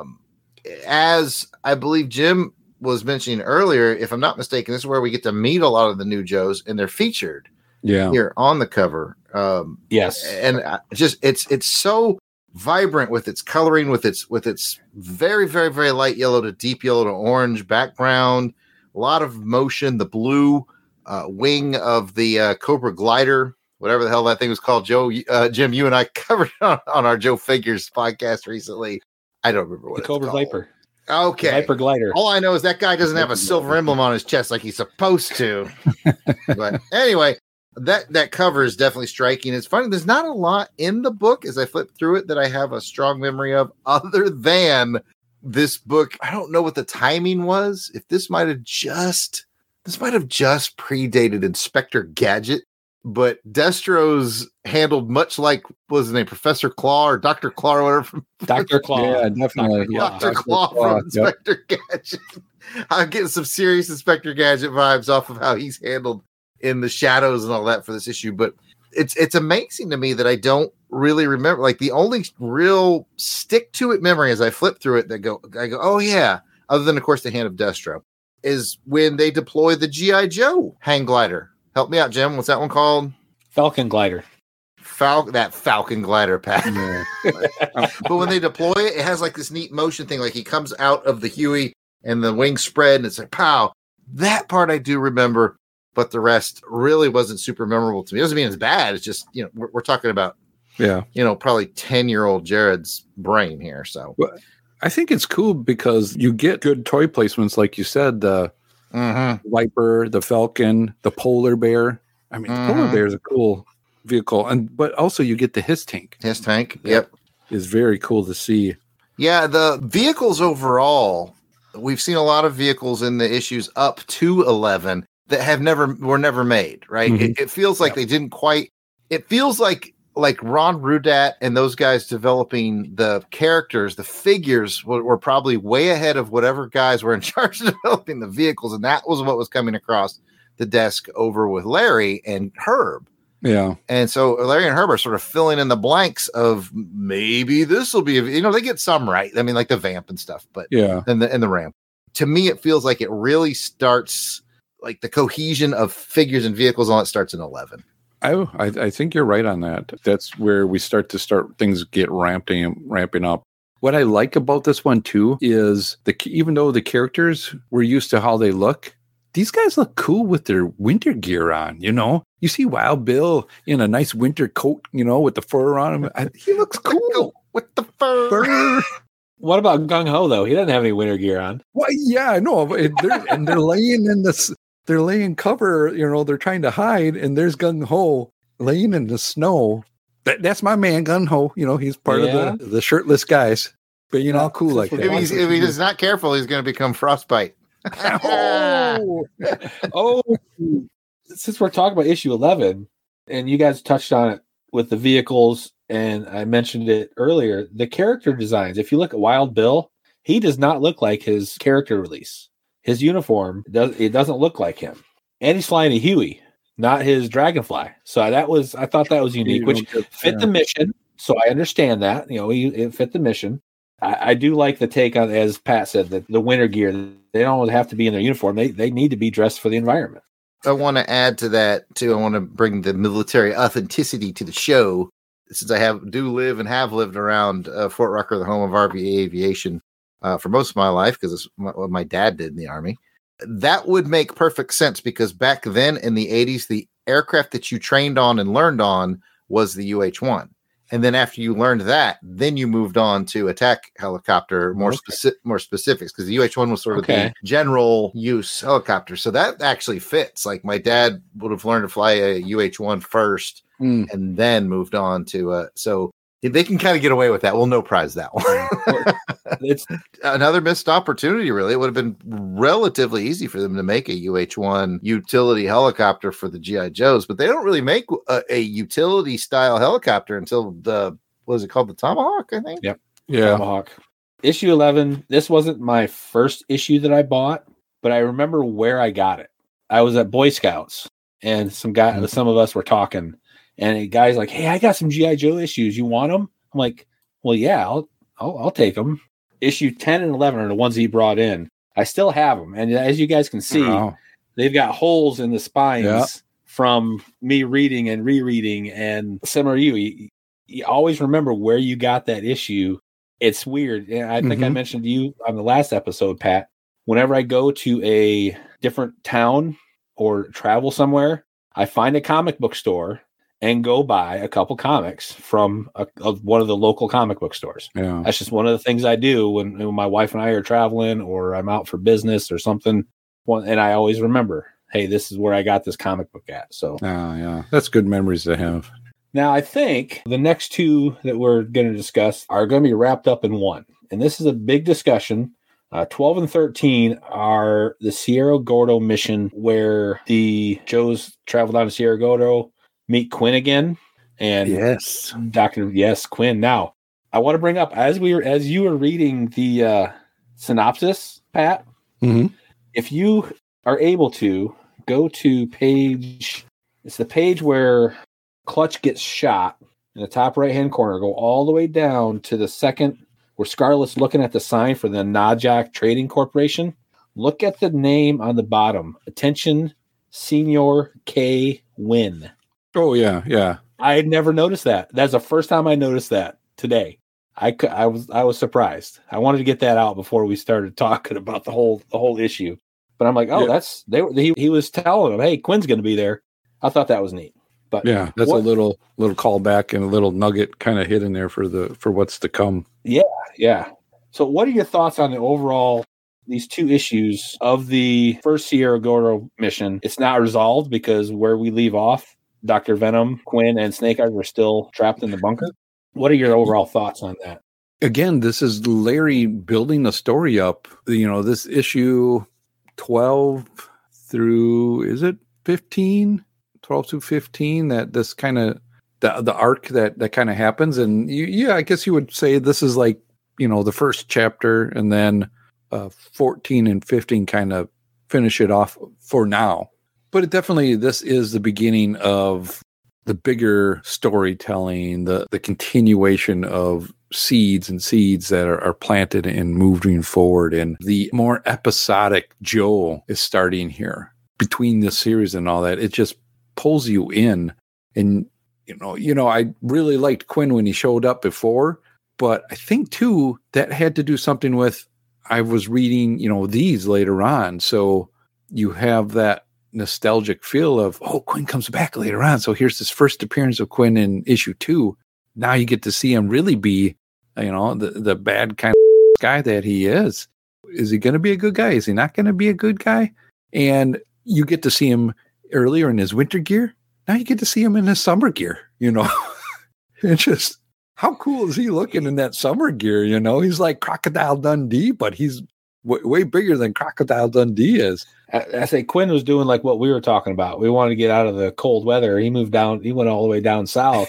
Speaker 6: as I believe Jim was mentioning earlier, if I'm not mistaken, this is where we get to meet a lot of the new Joes, and they're featured here on the cover.
Speaker 1: Yes.
Speaker 6: And just it's so vibrant with its coloring, with its very, very, very light yellow to deep yellow to orange background, a lot of motion, the blue wing of the Cobra glider, whatever the hell that thing was called. Jim, you and I covered it on our Joe Figures podcast recently. I don't remember what
Speaker 1: the Cobra Viper.
Speaker 6: Okay.
Speaker 1: Viper glider.
Speaker 6: All I know is that guy doesn't have a silver emblem on his chest like he's supposed to. But anyway, that cover is definitely striking. It's funny. There's not a lot in the book as I flip through it that I have a strong memory of other than this book. I don't know what the timing was. If this might have just predated Inspector Gadget but Destro's handled much like, what was his name, Professor Claw or Dr. Claw or whatever.
Speaker 1: Dr. Claw.
Speaker 5: Yeah, definitely.
Speaker 6: Dr. Claw from Inspector Gadget. I'm getting some serious Inspector Gadget vibes off of how he's handled in the shadows and all that for this issue. But it's amazing to me that I don't really remember. Like, the only real stick to it memory as I flip through it I go, oh yeah, other than of course the Hand of Destro, is when they deploy the G.I. Joe hang glider. Help me out, Jim. What's that one called?
Speaker 1: Falcon glider.
Speaker 6: That Falcon glider, Pat. Yeah. But when they deploy it, it has like this neat motion thing. Like he comes out of the Huey and the wings spread and it's like, pow. That part I do remember, but the rest really wasn't super memorable to me. It doesn't mean it's bad. It's just, we're talking about, probably 10-year-old Jared's brain here. So
Speaker 5: well, I think it's cool because you get good toy placements. Like you said, the Viper, the Falcon, the Polar Bear. I mean, the Polar Bear is a cool vehicle, but also you get the His Tank.
Speaker 6: His Tank, yep,
Speaker 5: is very cool to see.
Speaker 6: Yeah, the vehicles overall, we've seen a lot of vehicles in the issues up to 11 that were never made. Right? Mm-hmm. It feels like they didn't quite. It feels like Ron Rudat and those guys developing the characters, the figures were probably way ahead of whatever guys were in charge of developing the vehicles. And that was what was coming across the desk over with Larry and Herb.
Speaker 5: Yeah.
Speaker 6: And so Larry and Herb are sort of filling in the blanks of maybe this will be, they get some right. I mean, like the Vamp and stuff, but and the Ram. To me, it feels like it really starts, like the cohesion of figures and vehicles, all that starts in 11.
Speaker 5: I think you're right on that. That's where we start things get ramping up. What I like about this one too is even though the characters we're used to how they look, these guys look cool with their winter gear on. You see Wild Bill in a nice winter coat, with the fur on him. He looks cool
Speaker 6: with the fur.
Speaker 1: What about Gung Ho though? He doesn't have any winter gear on.
Speaker 5: Well, yeah, I know, and they're laying in this. They're laying cover, they're trying to hide, and there's Gung Ho laying in the snow. That's my man, Gung Ho. He's part of the shirtless guys. But how cool like that.
Speaker 6: If he's not careful, he's going to become Frostbite.
Speaker 1: Oh, since we're talking about issue 11, and you guys touched on it with the vehicles, and I mentioned it earlier, the character designs. If you look at Wild Bill, he does not look like his character release. His uniform doesn't look like him, and he's flying a Huey, not his Dragonfly. So I thought that was unique, which fit the mission. So I understand that it fit the mission. I do like the take on, as Pat said, that the winter gear. They don't have to be in their uniform. They need to be dressed for the environment.
Speaker 6: I want to add to that too. I want to bring the military authenticity to the show, since I have lived around Fort Rucker, the home of RVA Aviation. For most of my life, because it's what my dad did in the Army. That would make perfect sense, because back then in the 80s, the aircraft that you trained on and learned on was the UH-1. And then after you learned that, then you moved on to attack helicopter, more specifics, because the UH-1 was sort of the general use helicopter. So that actually fits. Like my dad would have learned to fly a UH-1 first and then moved on to so they can kind of get away with that. We'll no prize that one. It's another missed opportunity, really. It would have been relatively easy for them to make a UH-1 utility helicopter for the G.I. Joes, but they don't really make a utility style helicopter until what is it called? The Tomahawk, I think?
Speaker 1: Yep. Yeah. Tomahawk. Issue 11, this wasn't my first issue that I bought, but I remember where I got it. I was at Boy Scouts, and some of us were talking. And a guy's like, "Hey, I got some G.I. Joe issues. You want them?" I'm like, "Well, yeah, I'll take them." Issue 10 and 11 are the ones he brought in. I still have them, and as you guys can see, they've got holes in the spines from me reading and rereading. And similar to you always remember where you got that issue. It's weird, and I think I mentioned to you on the last episode, Pat. Whenever I go to a different town or travel somewhere, I find a comic book store and go buy a couple comics from one of the local comic book stores. Yeah. That's just one of the things I do when my wife and I are traveling, or I'm out for business or something. And I always remember, hey, this is where I got this comic book at. So,
Speaker 5: yeah, that's good memories to have.
Speaker 1: Now, I think the next two that we're going to discuss are going to be wrapped up in one. And this is a big discussion. 12 and 13 are the Sierra Gordo mission, where the Joes travel down to Sierra Gordo. meet Quinn again. And
Speaker 5: yes,
Speaker 1: Quinn. Now, I want to bring up as you were reading the synopsis, Pat.
Speaker 5: Mm-hmm.
Speaker 1: If you are able to go to it's the page where Clutch gets shot in the top right-hand corner. Go all the way down to the second where Scarlett's looking at the sign for the Najak Trading Corporation. Look at the name on the bottom. Attention, Senior K. Wynn.
Speaker 5: Oh, yeah.
Speaker 1: I had never noticed that. That's the first time I noticed that today. I was surprised. I wanted to get that out before we started talking about the whole issue. But I'm like, he was telling him, hey, Quinn's going to be there. I thought that was neat. But
Speaker 5: yeah, that's a little callback and a little nugget kind of hidden there for what's to come.
Speaker 1: Yeah. So what are your thoughts on the overall, these 2 issues of the first Sierra Gordo mission? It's not resolved because where we leave off, Dr. Venom, Quinn, and Snake Eyes were still trapped in the bunker. What are your overall thoughts on that?
Speaker 5: Again, this is Larry building the story up. This issue 12 through, is it 15? 12 to 15, that this kind of the arc that kind of happens. And I guess you would say this is like, the first chapter, and then 14 and 15 kind of finish it off for now. But this is the beginning of the bigger storytelling, the continuation of seeds that are planted and moving forward. And the more episodic Joe is starting here between this series and all that. It just pulls you in. And, I really liked Quinn when he showed up before, but I think too, that had to do something with, I was reading, these later on. So you have that nostalgic feel of, Quinn comes back later on. So here's this first appearance of Quinn in issue 2. Now you get to see him really be, the bad kind of guy that he is. Is he going to be a good guy? Is he not going to be a good guy? And you get to see him earlier in his winter gear. Now you get to see him in his summer gear, It's just, how cool is he looking in that summer gear? He's like Crocodile Dundee, but he's way bigger than Crocodile Dundee is.
Speaker 1: I say Quinn was doing like what we were talking about. We wanted to get out of the cold weather. He moved down. He went all the way down south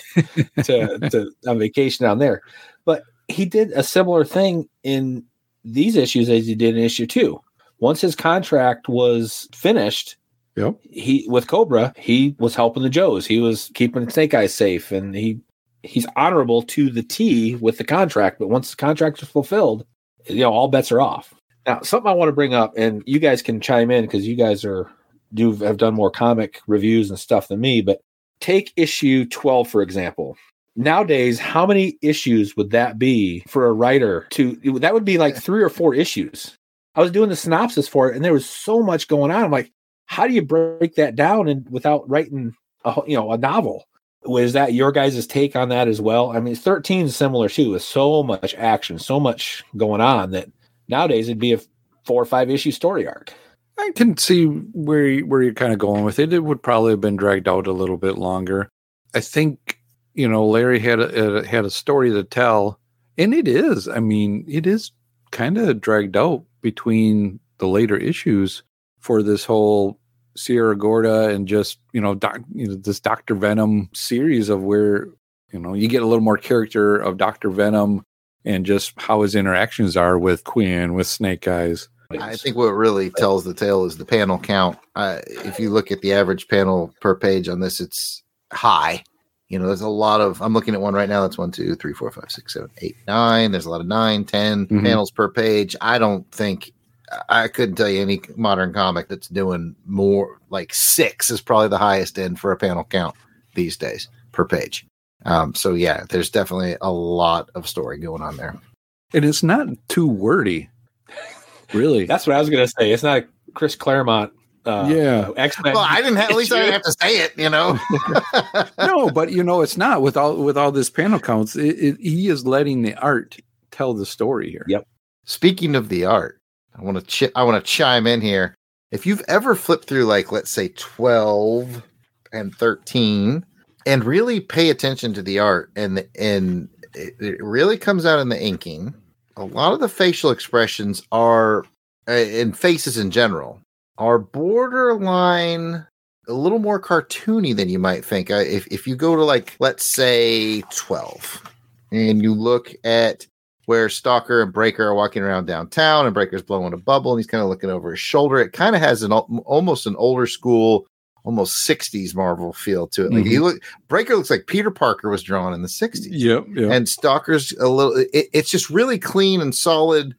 Speaker 1: to on vacation down there. But he did a similar thing in these issues as he did in issue 2. Once his contract was finished,
Speaker 5: yep,
Speaker 1: with Cobra, he was helping the Joes. He was keeping Snake Eyes safe, and he's honorable to the T with the contract. But once the contract is fulfilled, all bets are off. Now, something I want to bring up, and you guys can chime in because you guys have done more comic reviews and stuff than me. But take issue 12 for example. Nowadays, how many issues would that be for a writer that would be like 3 or 4 issues. I was doing the synopsis for it, and there was so much going on. I'm like, how do you break that down without writing a novel? Was that your guys' take on that as well? I mean, 13 is similar too, with so much action, so much going on that nowadays it'd be a 4 or 5 issue story arc.
Speaker 5: I can see where you're kind of going with it. It would probably have been dragged out a little bit longer. I think, Larry had a story to tell, and it is. I mean, it is kind of dragged out between the later issues for this whole Sierra Gorda and just, this Dr. Venom series of where, you get a little more character of Dr. Venom and just how his interactions are with Quinn, with Snake Eyes.
Speaker 6: I think what really tells the tale is the panel count. If you look at the average panel per page on this, it's high. There's a lot of, I'm looking at one right now. That's 1, 2, 3, 4, 5, 6, 7, 8, 9. There's a lot of 9, 10 panels per page. I couldn't tell you any modern comic that's doing more. Like 6 is probably the highest end for a panel count these days per page. So yeah, there's definitely a lot of story going on there.
Speaker 5: And it's not too wordy. Really.
Speaker 1: That's what I was going to say. It's not a Chris Claremont.
Speaker 6: X-Men. Well, I didn't have to say it,
Speaker 5: No, but it's not with all this panel counts. He is letting the art tell the story here.
Speaker 1: Yep.
Speaker 6: Speaking of the art, I want to chime in here. If you've ever flipped through, like, let's say 12 and 13 and really pay attention to the art and it really comes out in the inking. A lot of the facial expressions are, and faces in general, are borderline a little more cartoony than you might think. If you go to, like, let's say 12, and you look at where Stalker and Breaker are walking around downtown, and Breaker's blowing a bubble, and he's kind of looking over his shoulder. It kind of has almost an older school, almost 60s Marvel feel to it. Like Breaker looks like Peter Parker was drawn in the 60s.
Speaker 5: Yep.
Speaker 6: And Stalker's a little. It's just really clean and solid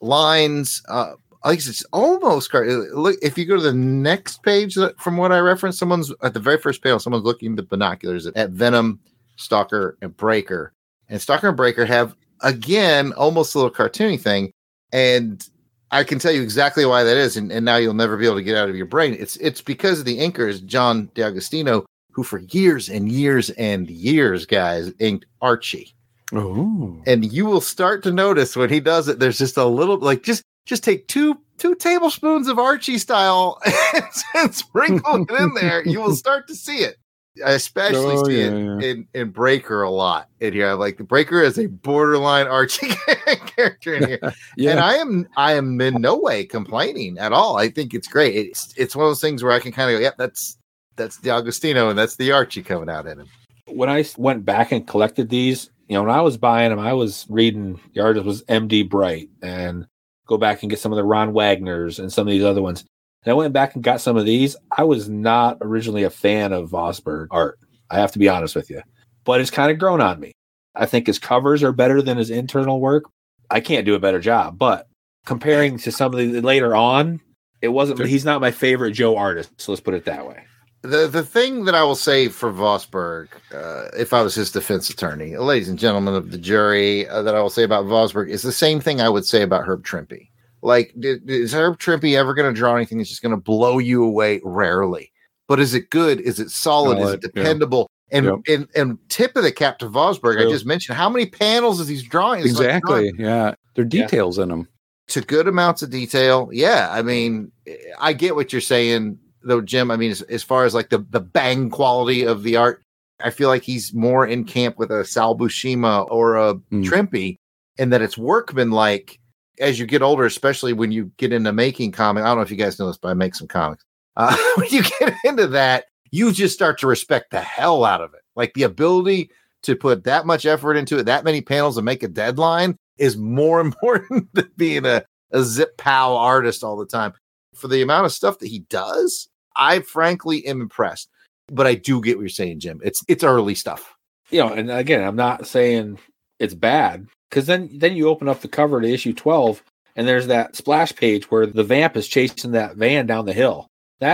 Speaker 6: lines. I guess it's almost. Look, if you go to the next page, from what I referenced, someone's at the very first panel. Someone's looking at the binoculars at Venom, Stalker, and Breaker, and Stalker and Breaker have, again, almost a little cartoony thing, and I can tell you exactly why that is, and now you'll never be able to get out of your brain. It's because of the inkers, John D'Agostino, who for years and years and years, guys, inked Archie.
Speaker 5: Oh,
Speaker 6: and you will start to notice when he does it, there's just a little, like, just take two tablespoons of Archie style and sprinkle it in there. You will start to see it. I especially see it in Breaker a lot in here. Like, the Breaker is a borderline Archie character in here. And I am in no way complaining at all. I think it's great. It's one of those things where I can kind of go, yep, that's D'Agostino, and that's the Archie coming out in him.
Speaker 1: When I went back and collected these, when I was buying them, I was reading, the artist was MD Bright, and go back and get some of the Ron Wagners and some of these other ones. And I went back and got some of these. I was not originally a fan of Vosburg art. I have to be honest with you. But it's kind of grown on me. I think his covers are better than his internal work. I can't do a better job. But comparing to some of the later on, it wasn't. He's not my favorite Joe artist. So let's put it that way.
Speaker 6: The thing that I will say for Vosburg, if I was his defense attorney, ladies and gentlemen of the jury, that I will say about Vosburg is the same thing I would say about Herb Trimpe. Like, is Herb Trimpe ever going to draw anything that's just going to blow you away? Rarely. But is it good? Is it solid? Is it dependable? Yeah. And tip of the cap to Vosburg, I just mentioned, how many panels is he drawing?
Speaker 5: Exactly. Like, yeah. There are details in them.
Speaker 6: To good amounts of detail. Yeah. I mean, I get what you're saying, though, Jim. I mean, as far as like the bang quality of the art, I feel like he's more in camp with a Sal Buscema or a Trimpe, and that it's workmanlike. As you get older, especially when you get into making comics, I don't know if you guys know this, but I make some comics. When you get into that, you just start to respect the hell out of it. Like, the ability to put that much effort into it, that many panels, and make a deadline is more important than being a zip pow artist all the time. For the amount of stuff that he does, I frankly am impressed. But I do get what you're saying, Jim. It's early stuff.
Speaker 1: And again, I'm not saying it's bad. Because then you open up the cover to issue 12, and there's that splash page where the vamp is chasing that van down the hill.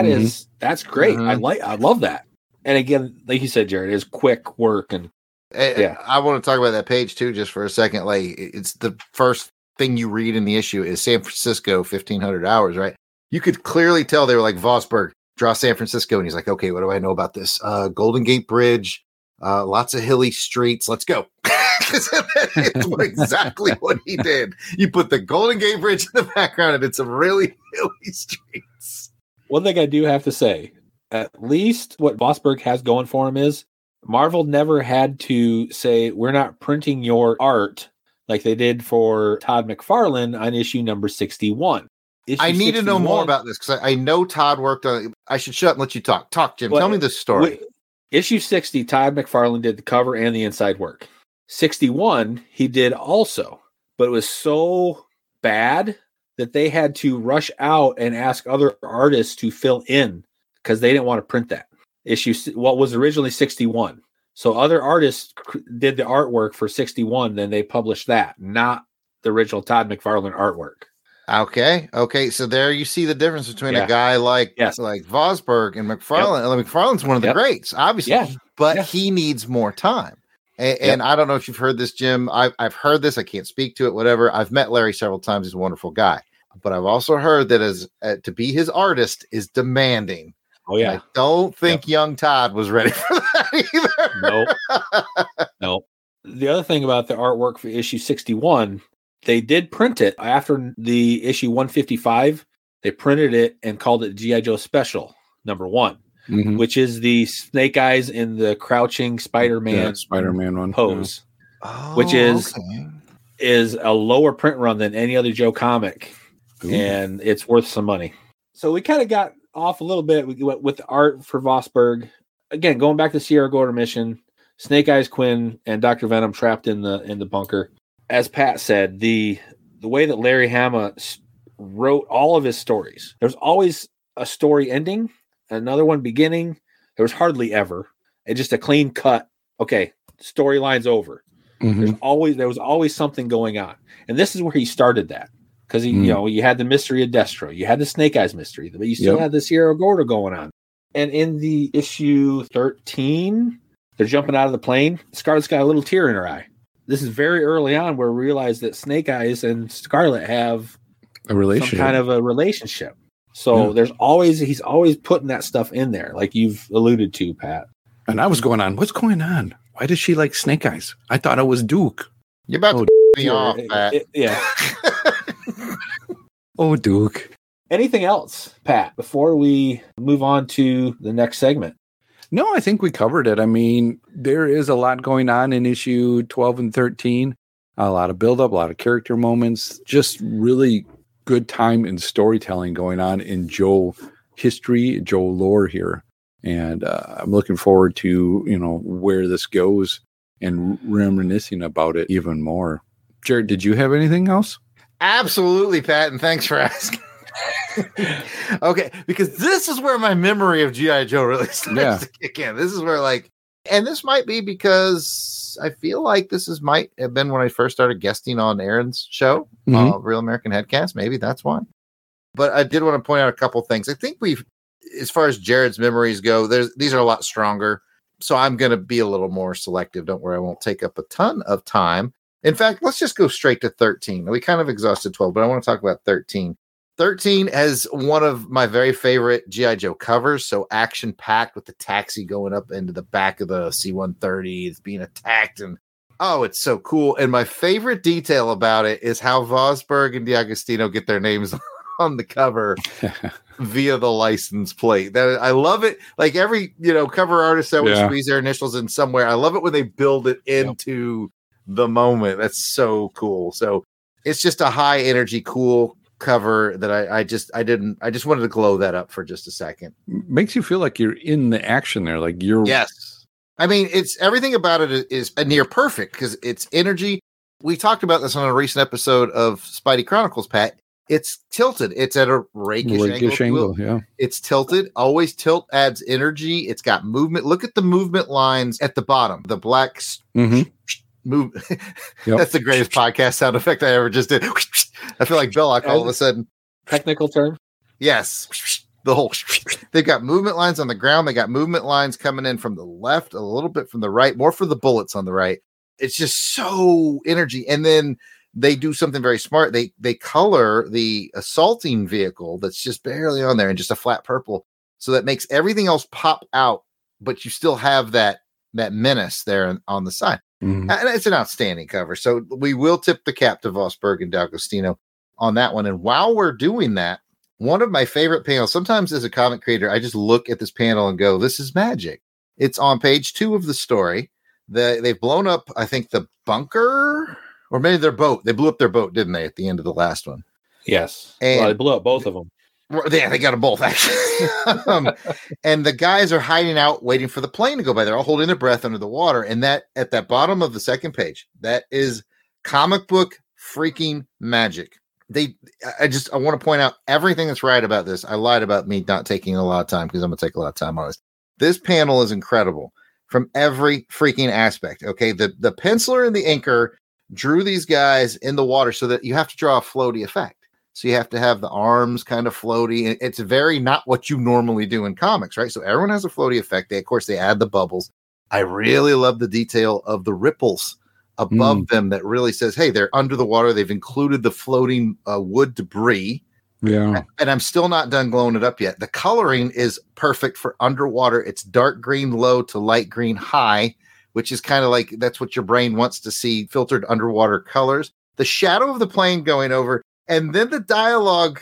Speaker 1: That's great. I love that. And again, like you said, Jared, it's quick work. And
Speaker 6: I want to talk about that page too, just for a second. Like, it's the first thing you read in the issue is San Francisco, 1,500 hours, right? You could clearly tell they were like, Vosburg, draw San Francisco. And he's like, okay, what do I know about this? Golden Gate Bridge, lots of hilly streets. Let's go. It's exactly what he did. You put the Golden Gate Bridge in the background, and it's some really hilly streets.
Speaker 1: One thing I do have to say, at least what Vosburg has going for him is Marvel never had to say, we're not printing your art like they did for Todd McFarlane on issue number 61.
Speaker 6: I need to know more about this, because I know Todd worked on it. I should shut and let you talk. Talk, Jim. Tell me the story.
Speaker 1: Issue 60, Todd McFarlane did the cover and the inside work. 61, he did also, but it was so bad that they had to rush out and ask other artists to fill in because they didn't want to print that issue. What was originally 61. So other artists did the artwork for 61, then they published that, not the original Todd McFarlane artwork.
Speaker 6: Okay. So there you see the difference between a guy like Vosburg and McFarlane. Yep. McFarlane's one of the greats, obviously, but he needs more time. And I don't know if you've heard this, Jim. I've heard this. I can't speak to it, whatever. I've met Larry several times. He's a wonderful guy. But I've also heard that to be his artist is demanding.
Speaker 1: Oh, yeah.
Speaker 6: I don't think young Todd was ready for that
Speaker 1: either. Nope. The other thing about the artwork for issue 61, they did print it after the issue 155. They printed it and called it G.I. Joe Special #1. Mm-hmm. Which is the Snake Eyes in the crouching Spider-Man
Speaker 5: one
Speaker 1: pose, which is a lower print run than any other Joe comic, and it's worth some money. So we kind of got off a little bit with the art for Vosburgh. Again, going back to Sierra Gorda mission, Snake Eyes Quinn and Dr. Venom trapped in the bunker. As Pat said, the way that Larry Hama wrote all of his stories, there's always a story ending, another one beginning. There was hardly ever. It's just a clean cut. Okay, storyline's over. Mm-hmm. There was always something going on. And this is where he started that. Because you had the mystery of Destro, you had the Snake Eyes mystery, but you still had the Sierra Gorda going on. And in the issue 13, they're jumping out of the plane. Scarlet's got a little tear in her eye. This is very early on where we realize that Snake Eyes and Scarlet have
Speaker 5: a relationship,
Speaker 1: some kind of a relationship. So he's always putting that stuff in there, like you've alluded to, Pat.
Speaker 5: And I was going on, what's going on? Why does she like Snake Eyes? I thought it was Duke.
Speaker 6: You're about to be off, Pat.
Speaker 1: Yeah.
Speaker 5: Oh, Duke.
Speaker 1: Anything else, Pat, before we move on to the next segment?
Speaker 5: No, I think we covered it. I mean, there is a lot going on in issue 12 and 13. A lot of buildup, a lot of character moments, just really good time and storytelling going on in Joe history, Joe lore here. And I'm looking forward to, where this goes and reminiscing about it even more. Jared, did you have anything else?
Speaker 6: Absolutely, Pat, and thanks for asking. Okay, because this is where my memory of G.I. Joe really starts to kick in. This is where, and this might be because I feel like might have been when I first started guesting on Aaron's show, Real American Headcast. Maybe that's why. But I did want to point out a couple things. I think as far as Jared's memories go, these are a lot stronger. So I'm going to be a little more selective. Don't worry, I won't take up a ton of time. In fact, let's just go straight to 13. We kind of exhausted 12, but I want to talk about 13. 13 has one of my very favorite G.I. Joe covers. So action-packed with the taxi going up into the back of the C-130. It's being attacked. And, it's so cool. And my favorite detail about it is how Vosburgh and D'Agostino get their names on the cover via the license plate. I love it. Like every, cover artist that would squeeze their initials in somewhere. I love it when they build it into the moment. That's so cool. So it's just a high energy, cool cover that I just wanted to glow that up for just a second.
Speaker 5: Makes you feel like you're in the action there. Like you're.
Speaker 6: Yes. I mean, it's everything about it is a near perfect because it's energy. We talked about this on a recent episode of Spidey Chronicles, Pat. It's tilted. It's at a rakish angle.
Speaker 5: Yeah.
Speaker 6: It's tilted. Always tilt adds energy. It's got movement. Look at the movement lines at the bottom. The black move. That's the greatest podcast sound effect I ever just did. I feel like Belloc all of a sudden.
Speaker 1: Technical term?
Speaker 6: Yes. The whole. They've got movement lines on the ground. They got movement lines coming in from the left, a little bit from the right, more for the bullets on the right. It's just so energy. And then they do something very smart. They color the assaulting vehicle that's just barely on there in just a flat purple. So that makes everything else pop out, but you still have that menace there on the side. Mm-hmm. And it's an outstanding cover. So we will tip the cap to Vosburgh and D'Agostino on that one. And while we're doing that, one of my favorite panels, sometimes as a comic creator, I just look at this panel and go, this is magic. It's on page 2 of the story. They've blown up, I think, the bunker or maybe their boat. They blew up their boat, didn't they, at the end of the last one?
Speaker 1: Yes. They blew up both of them.
Speaker 6: Yeah, they got them both, actually. And the guys are hiding out, waiting for the plane to go by. They're all holding their breath under the water. And that at that bottom of the second page, that is comic book freaking magic. I want to point out everything that's right about this. I lied about me not taking a lot of time because I'm going to take a lot of time on this. This panel is incredible from every freaking aspect. Okay, the penciler and the inker drew these guys in the water so that you have to draw a floaty effect. So you have to have the arms kind of floaty. It's very not what you normally do in comics, right? So everyone has a floaty effect. Of course, they add the bubbles. I really love the detail of the ripples above them that really says, hey, they're under the water. They've included the floating wood debris.
Speaker 5: Yeah.
Speaker 6: And I'm still not done glowing it up yet. The coloring is perfect for underwater. It's dark green low to light green high, which is kind of like that's what your brain wants to see, filtered underwater colors. The shadow of the plane going over. And then the dialogue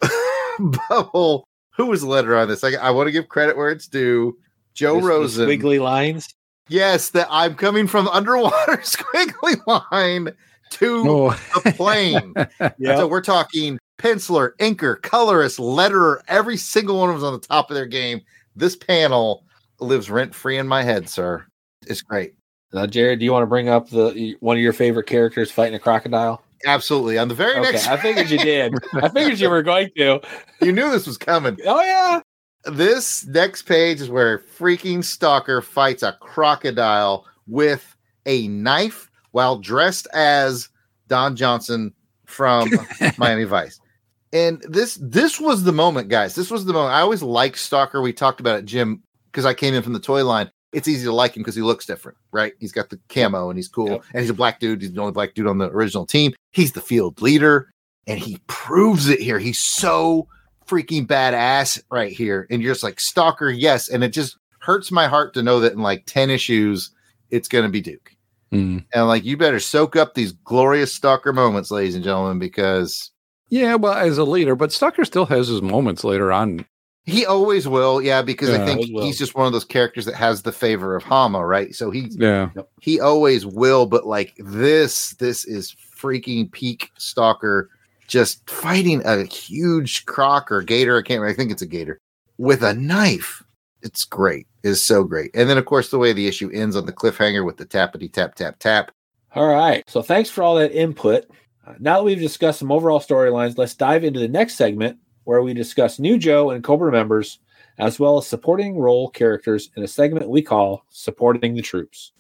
Speaker 6: bubble. Who was the letter on this? I want to give credit where it's due. Joe Rosen.
Speaker 1: Squiggly lines.
Speaker 6: Yes, that I'm coming from underwater squiggly line to the plane. Yep. So we're talking penciler, inker, colorist, letterer. Every single one of them is on the top of their game. This panel lives rent-free in my head, sir. It's great.
Speaker 1: Now, Jared, do you want to bring up one of your favorite characters fighting a crocodile?
Speaker 6: Absolutely. On the very next...
Speaker 1: I figured you did. I figured you were going to.
Speaker 6: You knew this was coming.
Speaker 1: Oh, yeah.
Speaker 6: This next page is where freaking Stalker fights a crocodile with a knife while dressed as Don Johnson from Miami Vice. And this was the moment, guys. This was the moment. I always liked Stalker. We talked about it, Jim, because I came in from the toy line. It's easy to like him because he looks different, right? He's got the camo and he's cool. Yep. And he's a black dude. He's the only black dude on the original team. He's the field leader. And he proves it here. He's so freaking badass right here. And you're just like, Stalker, yes. And it just hurts my heart to know that in like 10 issues, it's going to be Duke. And like, you better soak up these glorious Stalker moments, ladies and gentlemen, because...
Speaker 5: Yeah, well, as a leader, but Stalker still has his moments later on.
Speaker 6: He always will, yeah, because I think he's just one of those characters that has the favor of Hama, right? So he always will, but like this is freaking peak Stalker, just fighting a huge croc or gator. I think it's a gator with a knife. It's great. It's so great. And then of course the way the issue ends on the cliffhanger with the tappity tap tap tap.
Speaker 1: All right. So thanks for all that input. Now that we've discussed some overall storylines, let's dive into the next segment where we discuss new Joe and Cobra members, as well as supporting role characters in a segment we call Supporting the Troops.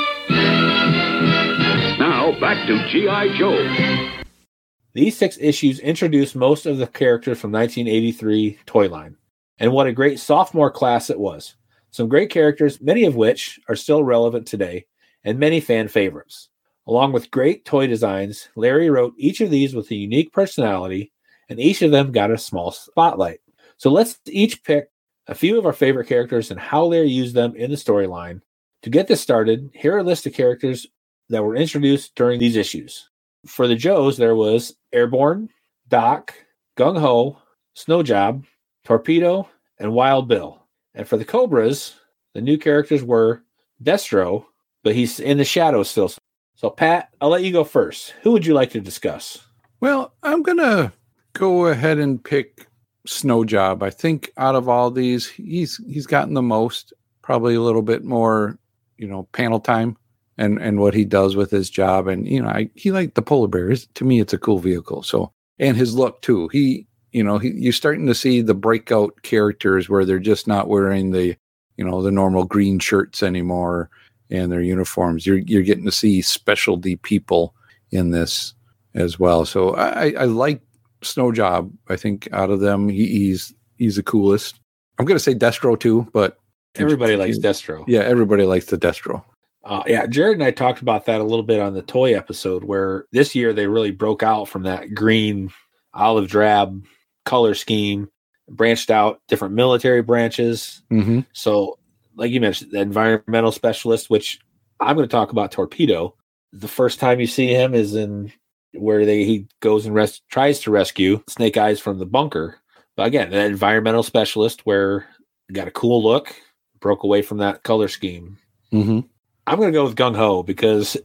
Speaker 7: Now back to G.I. Joe.
Speaker 1: These 6 issues introduce most of the characters from 1983 toy line, and what a great sophomore class it was. Some great characters, many of which are still relevant today, and many fan favorites. Along with great toy designs, Larry wrote each of these with a unique personality, and each of them got a small spotlight. So let's each pick a few of our favorite characters and how Larry used them in the storyline. To get this started, here are a list of characters that were introduced during these issues. For the Joes, there was Airborne, Doc, Gung Ho, Snow Job, Torpedo, and Wild Bill. And for the Cobras, the new characters were Destro, but he's in the shadows still. So, Pat, I'll let you go first. Who would you like to discuss?
Speaker 5: Well, I'm going to go ahead and pick Snow Job. I think out of all these, he's gotten the most, probably a little bit more, panel time and what he does with his job. And, he liked the polar bears. To me, it's a cool vehicle. So, and his look too. You're starting to see the breakout characters where they're just not wearing the normal green shirts anymore and their uniforms. You're getting to see specialty people in this as well. So I like Snow Job. I think out of them, he's the coolest. I'm going to say Destro too, but
Speaker 1: everybody likes Destro.
Speaker 5: Yeah, everybody likes the Destro.
Speaker 1: Jared and I talked about that a little bit on the toy episode, where this year they really broke out from that green olive drab color scheme, branched out different military branches.
Speaker 5: Mm-hmm.
Speaker 1: So like you mentioned, the environmental specialist, which I'm going to talk about Torpedo. The first time you see him is in where he goes and tries to rescue Snake Eyes from the bunker. But again, an environmental specialist where got a cool look, broke away from that color scheme.
Speaker 5: Mm-hmm.
Speaker 1: I'm going to go with Gung Ho because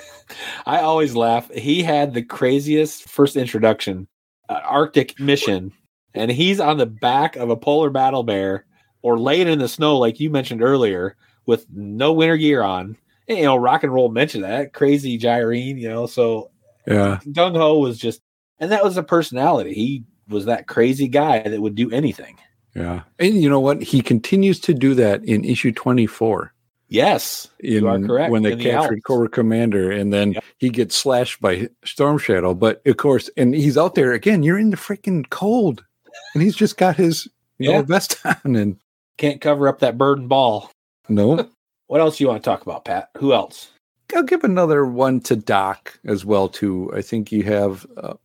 Speaker 1: I always laugh. He had the craziest first introduction, Arctic mission, and he's on the back of a polar battle bear or laying in the snow, like you mentioned earlier, with no winter gear on. And, Rock and Roll mentioned that crazy gyrene, so
Speaker 5: yeah,
Speaker 1: Gung Ho was just, and that was a personality. He was that crazy guy that would do anything.
Speaker 5: Yeah. And you know what? He continues to do that in issue 24.
Speaker 1: Yes, you are correct.
Speaker 5: When they captured Cobra Commander, and then he gets slashed by Storm Shadow. But of course, and he's out there again, you're in the freaking cold, and he's just got his vest on and
Speaker 1: can't cover up that bird and ball.
Speaker 5: No.
Speaker 1: What else you want to talk about, Pat? Who else?
Speaker 5: I'll give another one to Doc as well, too. I think you have,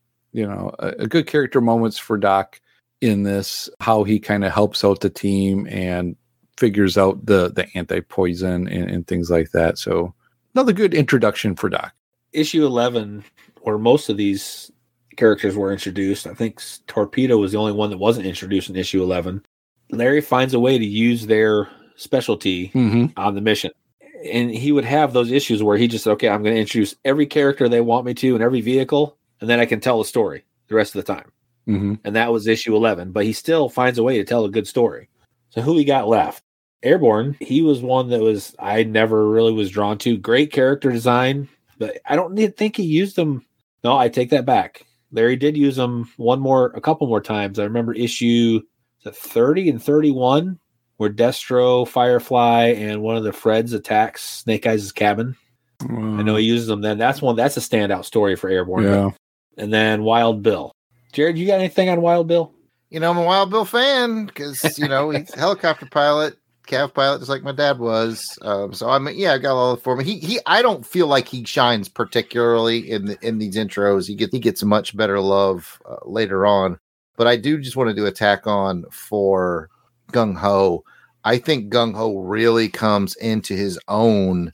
Speaker 5: a good character moments for Doc in this, how he kind of helps out the team and figures out the anti-poison and things like that. So another good introduction for Doc.
Speaker 1: Issue 11, where most of these characters were introduced. I think Torpedo was the only one that wasn't introduced in issue 11. Larry finds a way to use their specialty on the mission. And he would have those issues where he just said, okay, I'm going to introduce every character they want me to in every vehicle, and then I can tell a story the rest of the time.
Speaker 5: Mm-hmm.
Speaker 1: And that was issue 11. But he still finds a way to tell a good story. So who we got left? Airborne, he was one that I never really was drawn to. Great character design, but I don't think he used them. No, I take that back. Larry did use them a couple more times. I remember issue 30 and 31 where Destro, Firefly, and one of the Freds attacks Snake Eyes' cabin. I know he uses them then. That's a standout story for Airborne.
Speaker 5: Yeah.
Speaker 1: And then Wild Bill. Jared, you got anything on Wild Bill?
Speaker 6: I'm a Wild Bill fan because, he's a helicopter pilot, Cav pilot, just like my dad was. So I got a lot for me. I don't feel like he shines particularly in these intros. He gets much better love later on. But I do just want to do a tack on for Gung Ho. I think Gung Ho really comes into his own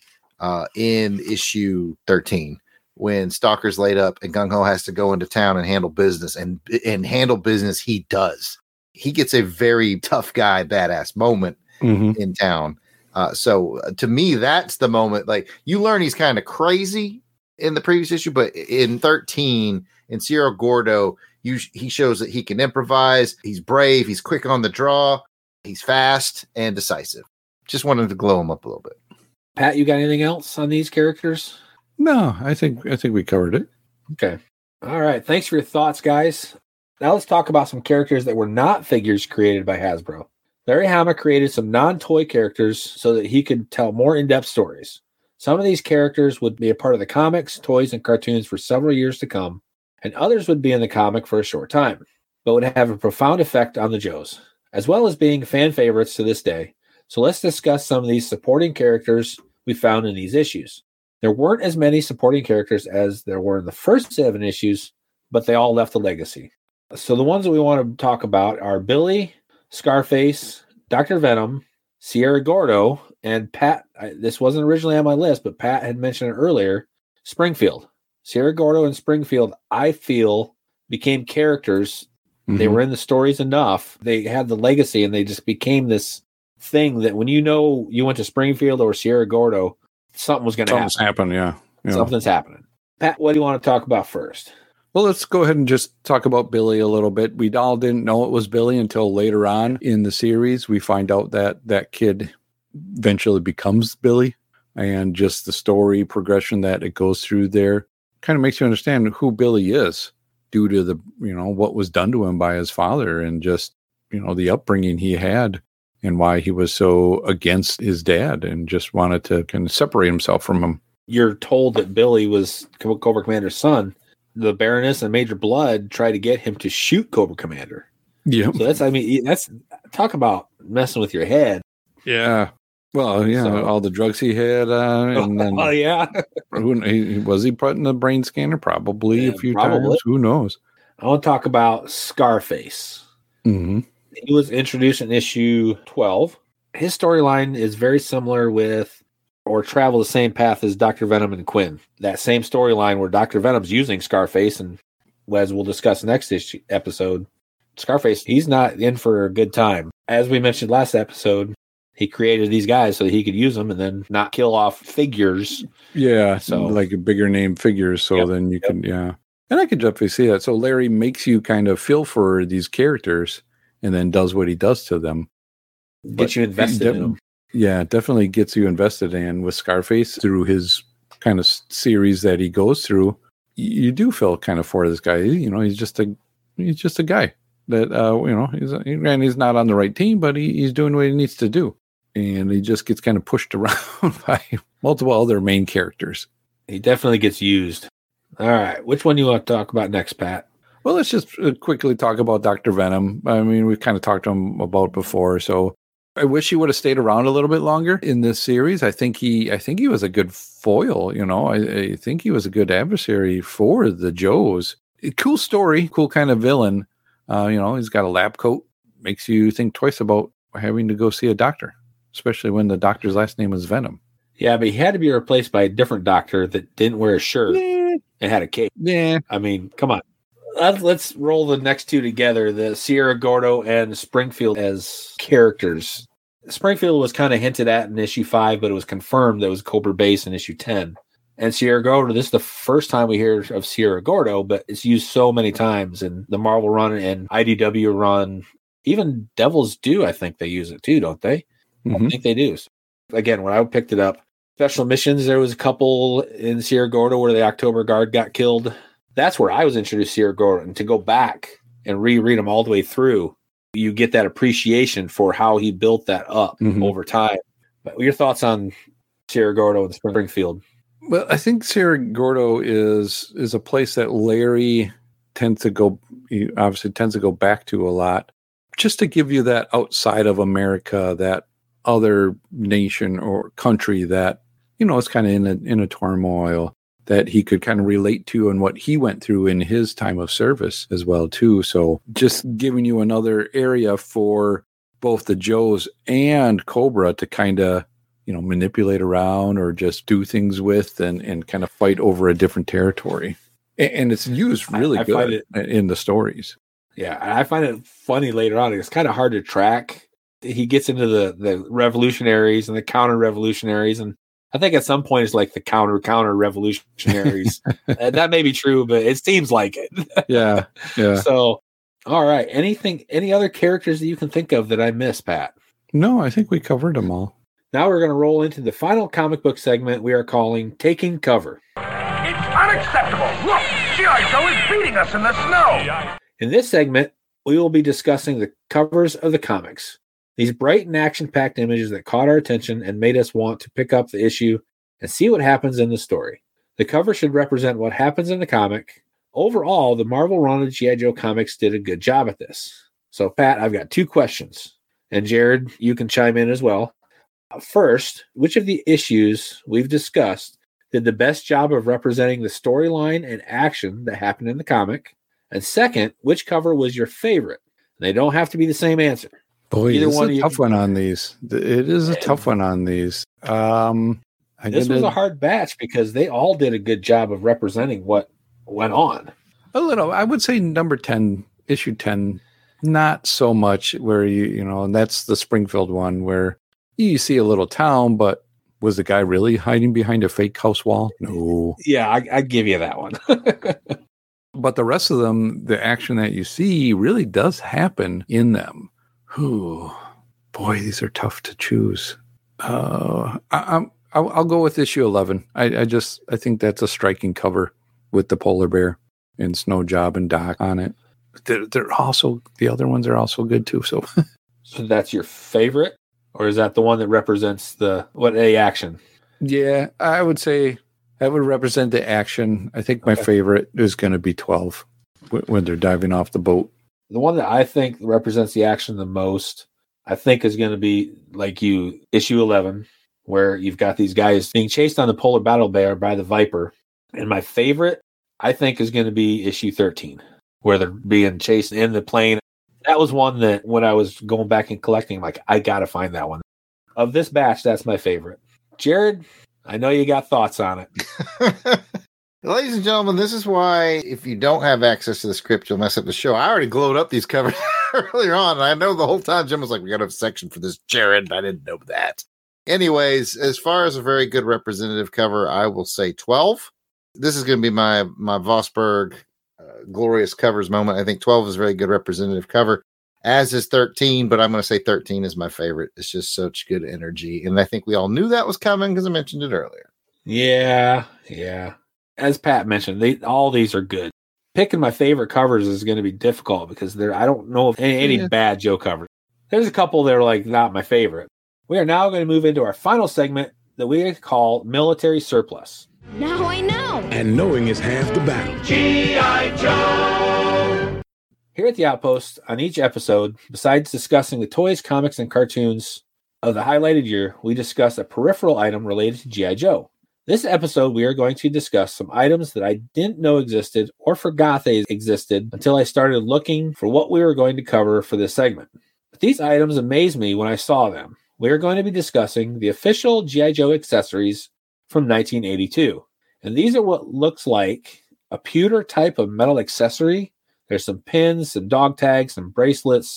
Speaker 6: in issue 13 when Stalker's laid up and Gung Ho has to go into town and handle business, and handle business he does. He gets a very tough guy, badass moment in town. So to me, that's the moment. Like, you learn he's kind of crazy in the previous issue, but in 13, in Sierra Gordo, he shows that he can improvise. He's brave. He's quick on the draw. He's fast and decisive. Just wanted to glow him up a little bit.
Speaker 1: Pat, you got anything else on these characters?
Speaker 5: No, I think we covered it.
Speaker 1: Okay. All right. Thanks for your thoughts, guys. Now let's talk about some characters that were not figures created by Hasbro. Larry Hama created some non-toy characters so that he could tell more in-depth stories. Some of these characters would be a part of the comics, toys, and cartoons for several years to come, and others would be in the comic for a short time, but would have a profound effect on the Joes, as well as being fan favorites to this day. So let's discuss some of these supporting characters we found in these issues. There weren't as many supporting characters as there were in the first 7 issues, but they all left a legacy. So the ones that we want to talk about are Billy, Scarface, Dr. Venom, Sierra Gordo, and Pat. This wasn't originally on my list, but Pat had mentioned it earlier, Springfield. Sierra Gordo and Springfield, I feel, became characters. They were in the stories enough. They had the legacy, and they just became this thing that when you went to Springfield or Sierra Gordo, something was going to happen.
Speaker 5: Something's happening, yeah.
Speaker 1: Something's happening. Pat, what do you want to talk about first?
Speaker 5: Well, let's go ahead and just talk about Billy a little bit. We all didn't know it was Billy until later on in the series. We find out that kid eventually becomes Billy, and just the story progression that it goes through there kind of makes you understand who Billy is due to the, what was done to him by his father, and just, the upbringing he had, and why he was so against his dad and just wanted to kind of separate himself from him.
Speaker 1: You're told that Billy was Cobra Commander's son. The Baroness and Major Blood tried to get him to shoot Cobra Commander.
Speaker 5: Yeah.
Speaker 1: So that's talk about messing with your head.
Speaker 5: Yeah. Well, yeah, all the drugs he had. And then,
Speaker 1: yeah.
Speaker 5: Was he put in the brain scanner? Probably a few times. Who knows?
Speaker 1: I want to talk about Scarface.
Speaker 5: Mm-hmm.
Speaker 1: He was introduced in issue 12. His storyline is very similar or travel the same path as Dr. Venom and Quinn. That same storyline where Dr. Venom's using Scarface, and as we'll discuss next episode, Scarface, he's not in for a good time. As we mentioned last episode, he created these guys so that he could use them and then not kill off figures.
Speaker 5: Yeah, so like a bigger name figures, so then you can, yeah. And I could definitely see that. So Larry makes you kind of feel for these characters and then does what he does to them.
Speaker 1: Gets you invested in them.
Speaker 5: Yeah, definitely gets you invested in with Scarface through his kind of series that he goes through. You do feel kind of for this guy. He's just a guy that, he's not on the right team, but he's doing what he needs to do. And he just gets kind of pushed around by multiple other main characters.
Speaker 1: He definitely gets used. All right. Which one do you want to talk about next, Pat?
Speaker 5: Well, let's just quickly talk about Dr. Venom. I mean, we've kind of talked to him about before, so I wish he would have stayed around a little bit longer in this series. I think he was a good foil. I think he was a good adversary for the Joes. Cool story, cool kind of villain. He's got a lab coat, makes you think twice about having to go see a doctor, especially when the doctor's last name was Venom.
Speaker 1: Yeah, but he had to be replaced by a different doctor that didn't wear a shirt and had a cape.
Speaker 5: Yeah,
Speaker 1: I mean, come on. Let's roll the next two together, the Sierra Gordo and Springfield as characters. Springfield was kind of hinted at in issue 5, but it was confirmed that it was Cobra Base in issue 10. And Sierra Gordo, this is the first time we hear of Sierra Gordo, but it's used so many times in the Marvel run and IDW run. Even Devil's Due, I think they use it too, don't they? I think they do. So again, when I picked it up, special missions, there was a couple in Sierra Gordo where the October Guard got killed. That's where I was introduced to Sierra Gordo. And to go back and reread them all the way through, you get that appreciation for how he built that up over time. But your thoughts on Sierra Gordo and Springfield?
Speaker 5: Well, I think Sierra Gordo is a place that Larry tends to go back to a lot, just to give you that outside of America, that other nation or country that, is kind of in a turmoil that he could kind of relate to and what he went through in his time of service as well, too. So just giving you another area for both the Joes and Cobra to kind of, manipulate around or just do things with and kind of fight over a different territory. And it's used really good in the stories.
Speaker 1: Yeah, I find it funny later on. It's kind of hard to track. He gets into the revolutionaries and the counter-revolutionaries, and I think at some point it's like the counter-revolutionaries. That may be true, but it seems like it.
Speaker 5: Yeah.
Speaker 1: So, all right. Any other characters that you can think of that I missed, Pat?
Speaker 5: No, I think we covered them all.
Speaker 1: Now we're going to roll into the final comic book segment we are calling Taking Cover.
Speaker 7: It's unacceptable. Look, G.I. Joe is beating us in the snow.
Speaker 1: In this segment, we will be discussing the covers of the comics. These bright and action-packed images that caught our attention and made us want to pick up the issue and see what happens in the story. The cover should represent what happens in the comic. Overall, the Marvel run of G.I. Joe comics did a good job at this. So, Pat, I've got 2 questions. And Jared, you can chime in as well. First, which of the issues we've discussed did the best job of representing the storyline and action that happened in the comic? And second, which cover was your favorite? They don't have to be the same answer.
Speaker 5: Boy, it's a tough one on these. It is a tough one on these.
Speaker 1: This was a hard batch because they all did a good job of representing what went on.
Speaker 5: A little. I would say number 10, issue 10, not so much where and that's the Springfield one where you see a little town, but was the guy really hiding behind a fake house wall? No.
Speaker 1: Yeah, I'd give you that one.
Speaker 5: But the rest of them, the action that you see really does happen in them. Boy, these are tough to choose. I'll go with issue 11. I think that's a striking cover with the polar bear and Snow Job and Doc on it. They're also, the other ones are also good too. So
Speaker 1: that's your favorite? Or is that the one that represents the action?
Speaker 5: Yeah, I would say that would represent the action. I think my favorite is going to be 12 when they're diving off the boat.
Speaker 1: The one that I think represents the action the most, I think is going to be like issue 11, where you've got these guys being chased on the polar battle bear by the Viper. And my favorite, I think, is going to be issue 13, where they're being chased in the plane. That was one that when I was going back and collecting, I got to find that one. Of this batch, that's my favorite. Jared, I know you got thoughts on it.
Speaker 6: Ladies and gentlemen, this is why if you don't have access to the script, you'll mess up the show. I already glowed up these covers earlier on, and I know the whole time Jim was like, we got to have a section for this, Jared. I didn't know that. Anyways, as far as a very good representative cover, I will say 12. This is going to be my Vosberg glorious covers moment. I think 12 is a very good representative cover, as is 13, but I'm going to say 13 is my favorite. It's just such good energy, and I think we all knew that was coming because I mentioned it earlier.
Speaker 1: Yeah. As Pat mentioned, all these are good. Picking my favorite covers is going to be difficult because I don't know of any bad Joe covers. There's a couple that are not my favorite. We are now going to move into our final segment that we call Military Surplus.
Speaker 8: Now I know.
Speaker 4: And knowing is half the battle.
Speaker 3: G.I. Joe!
Speaker 1: Here at the Outpost, on each episode, besides discussing the toys, comics, and cartoons of the highlighted year, we discuss a peripheral item related to G.I. Joe. This episode, we are going to discuss some items that I didn't know existed or forgot they existed until I started looking for what we were going to cover for this segment. But these items amazed me when I saw them. We are going to be discussing the official G.I. Joe accessories from 1982. And these are what looks like a pewter type of metal accessory. There's some pins, some dog tags, some bracelets,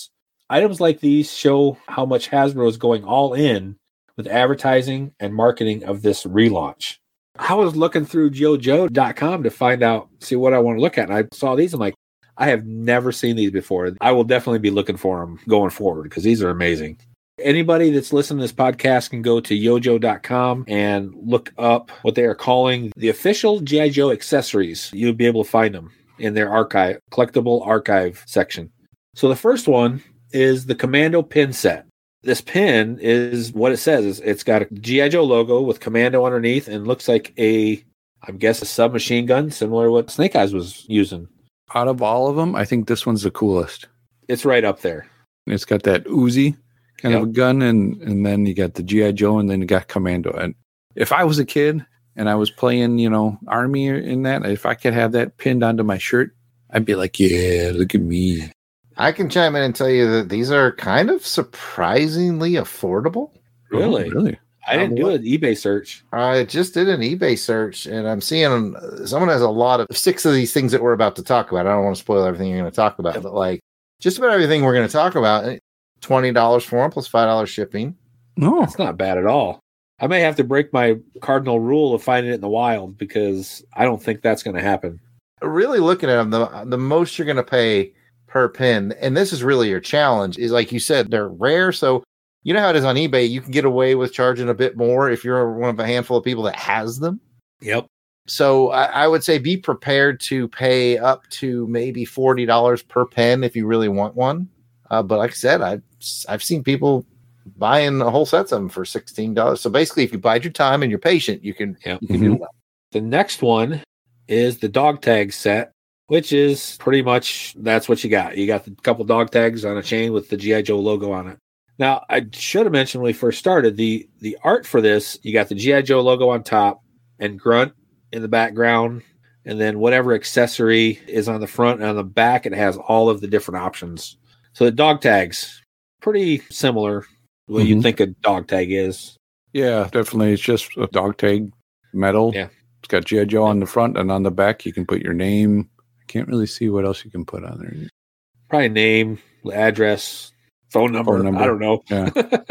Speaker 1: Items like these show how much Hasbro is going all in with advertising and marketing of this relaunch. I was looking through JoJo.com to find out, see what I want to look at. And I saw these. I'm like, I have never seen these before. I will definitely be looking for them going forward because these are amazing. Anybody that's listening to this podcast can go to yojo.com and look up what they are calling the official G.I. Joe accessories. You'll be able to find them in their archive, collectible archive section. So the first one is the Commando pin set. This pin is what it says. It's got a G.I. Joe logo with Commando underneath and looks like a submachine gun, similar to what Snake Eyes was using.
Speaker 5: Out of all of them, I think this one's the coolest.
Speaker 1: It's right up there.
Speaker 5: It's got that Uzi kind of a gun, and then you got the G.I. Joe, and then you got Commando. And if I was a kid and I was playing, Army in that, if I could have that pinned onto my shirt, I'd be like, yeah, look at me.
Speaker 6: I can chime in and tell you that these are kind of surprisingly affordable.
Speaker 1: Really?
Speaker 5: Oh, really?
Speaker 1: I didn't do an eBay search.
Speaker 6: I just did an eBay search, and I'm seeing someone has a lot of 6 of these things that we're about to talk about. I don't want to spoil everything you're going to talk about, but like just about everything we're going to talk about, $20 for them plus $5 shipping.
Speaker 5: No,
Speaker 1: that's not bad at all. I may have to break my cardinal rule of finding it in the wild because I don't think that's going to happen.
Speaker 6: Really looking at them, the most you're going to pay per pin, and this is really your challenge, is like you said, they're rare. So you know how it is on eBay, you can get away with charging a bit more if you're one of a handful of people that has them.
Speaker 1: Yep.
Speaker 6: So I would say be prepared to pay up to maybe $40 per pen if you really want one. But like I said, I've seen people buying a whole sets of them for $16. So basically, if you bide your time and you're patient, you can do that.
Speaker 1: The next one is the dog tag set, which is pretty much that's what you got. You got a couple dog tags on a chain with the G.I. Joe logo on it. Now, I should have mentioned when we first started, the art for this, you got the G.I. Joe logo on top and Grunt in the background, and then whatever accessory is on the front and on the back, it has all of the different options. So the dog tags, pretty similar to what you'd think a dog tag is.
Speaker 5: Yeah, definitely. It's just a dog tag metal.
Speaker 1: Yeah.
Speaker 5: It's got G.I. Joe on the front, and on the back you can put your name. I can't really see what else you can put on there.
Speaker 1: Probably name, address, phone number. I don't know.
Speaker 5: Yeah.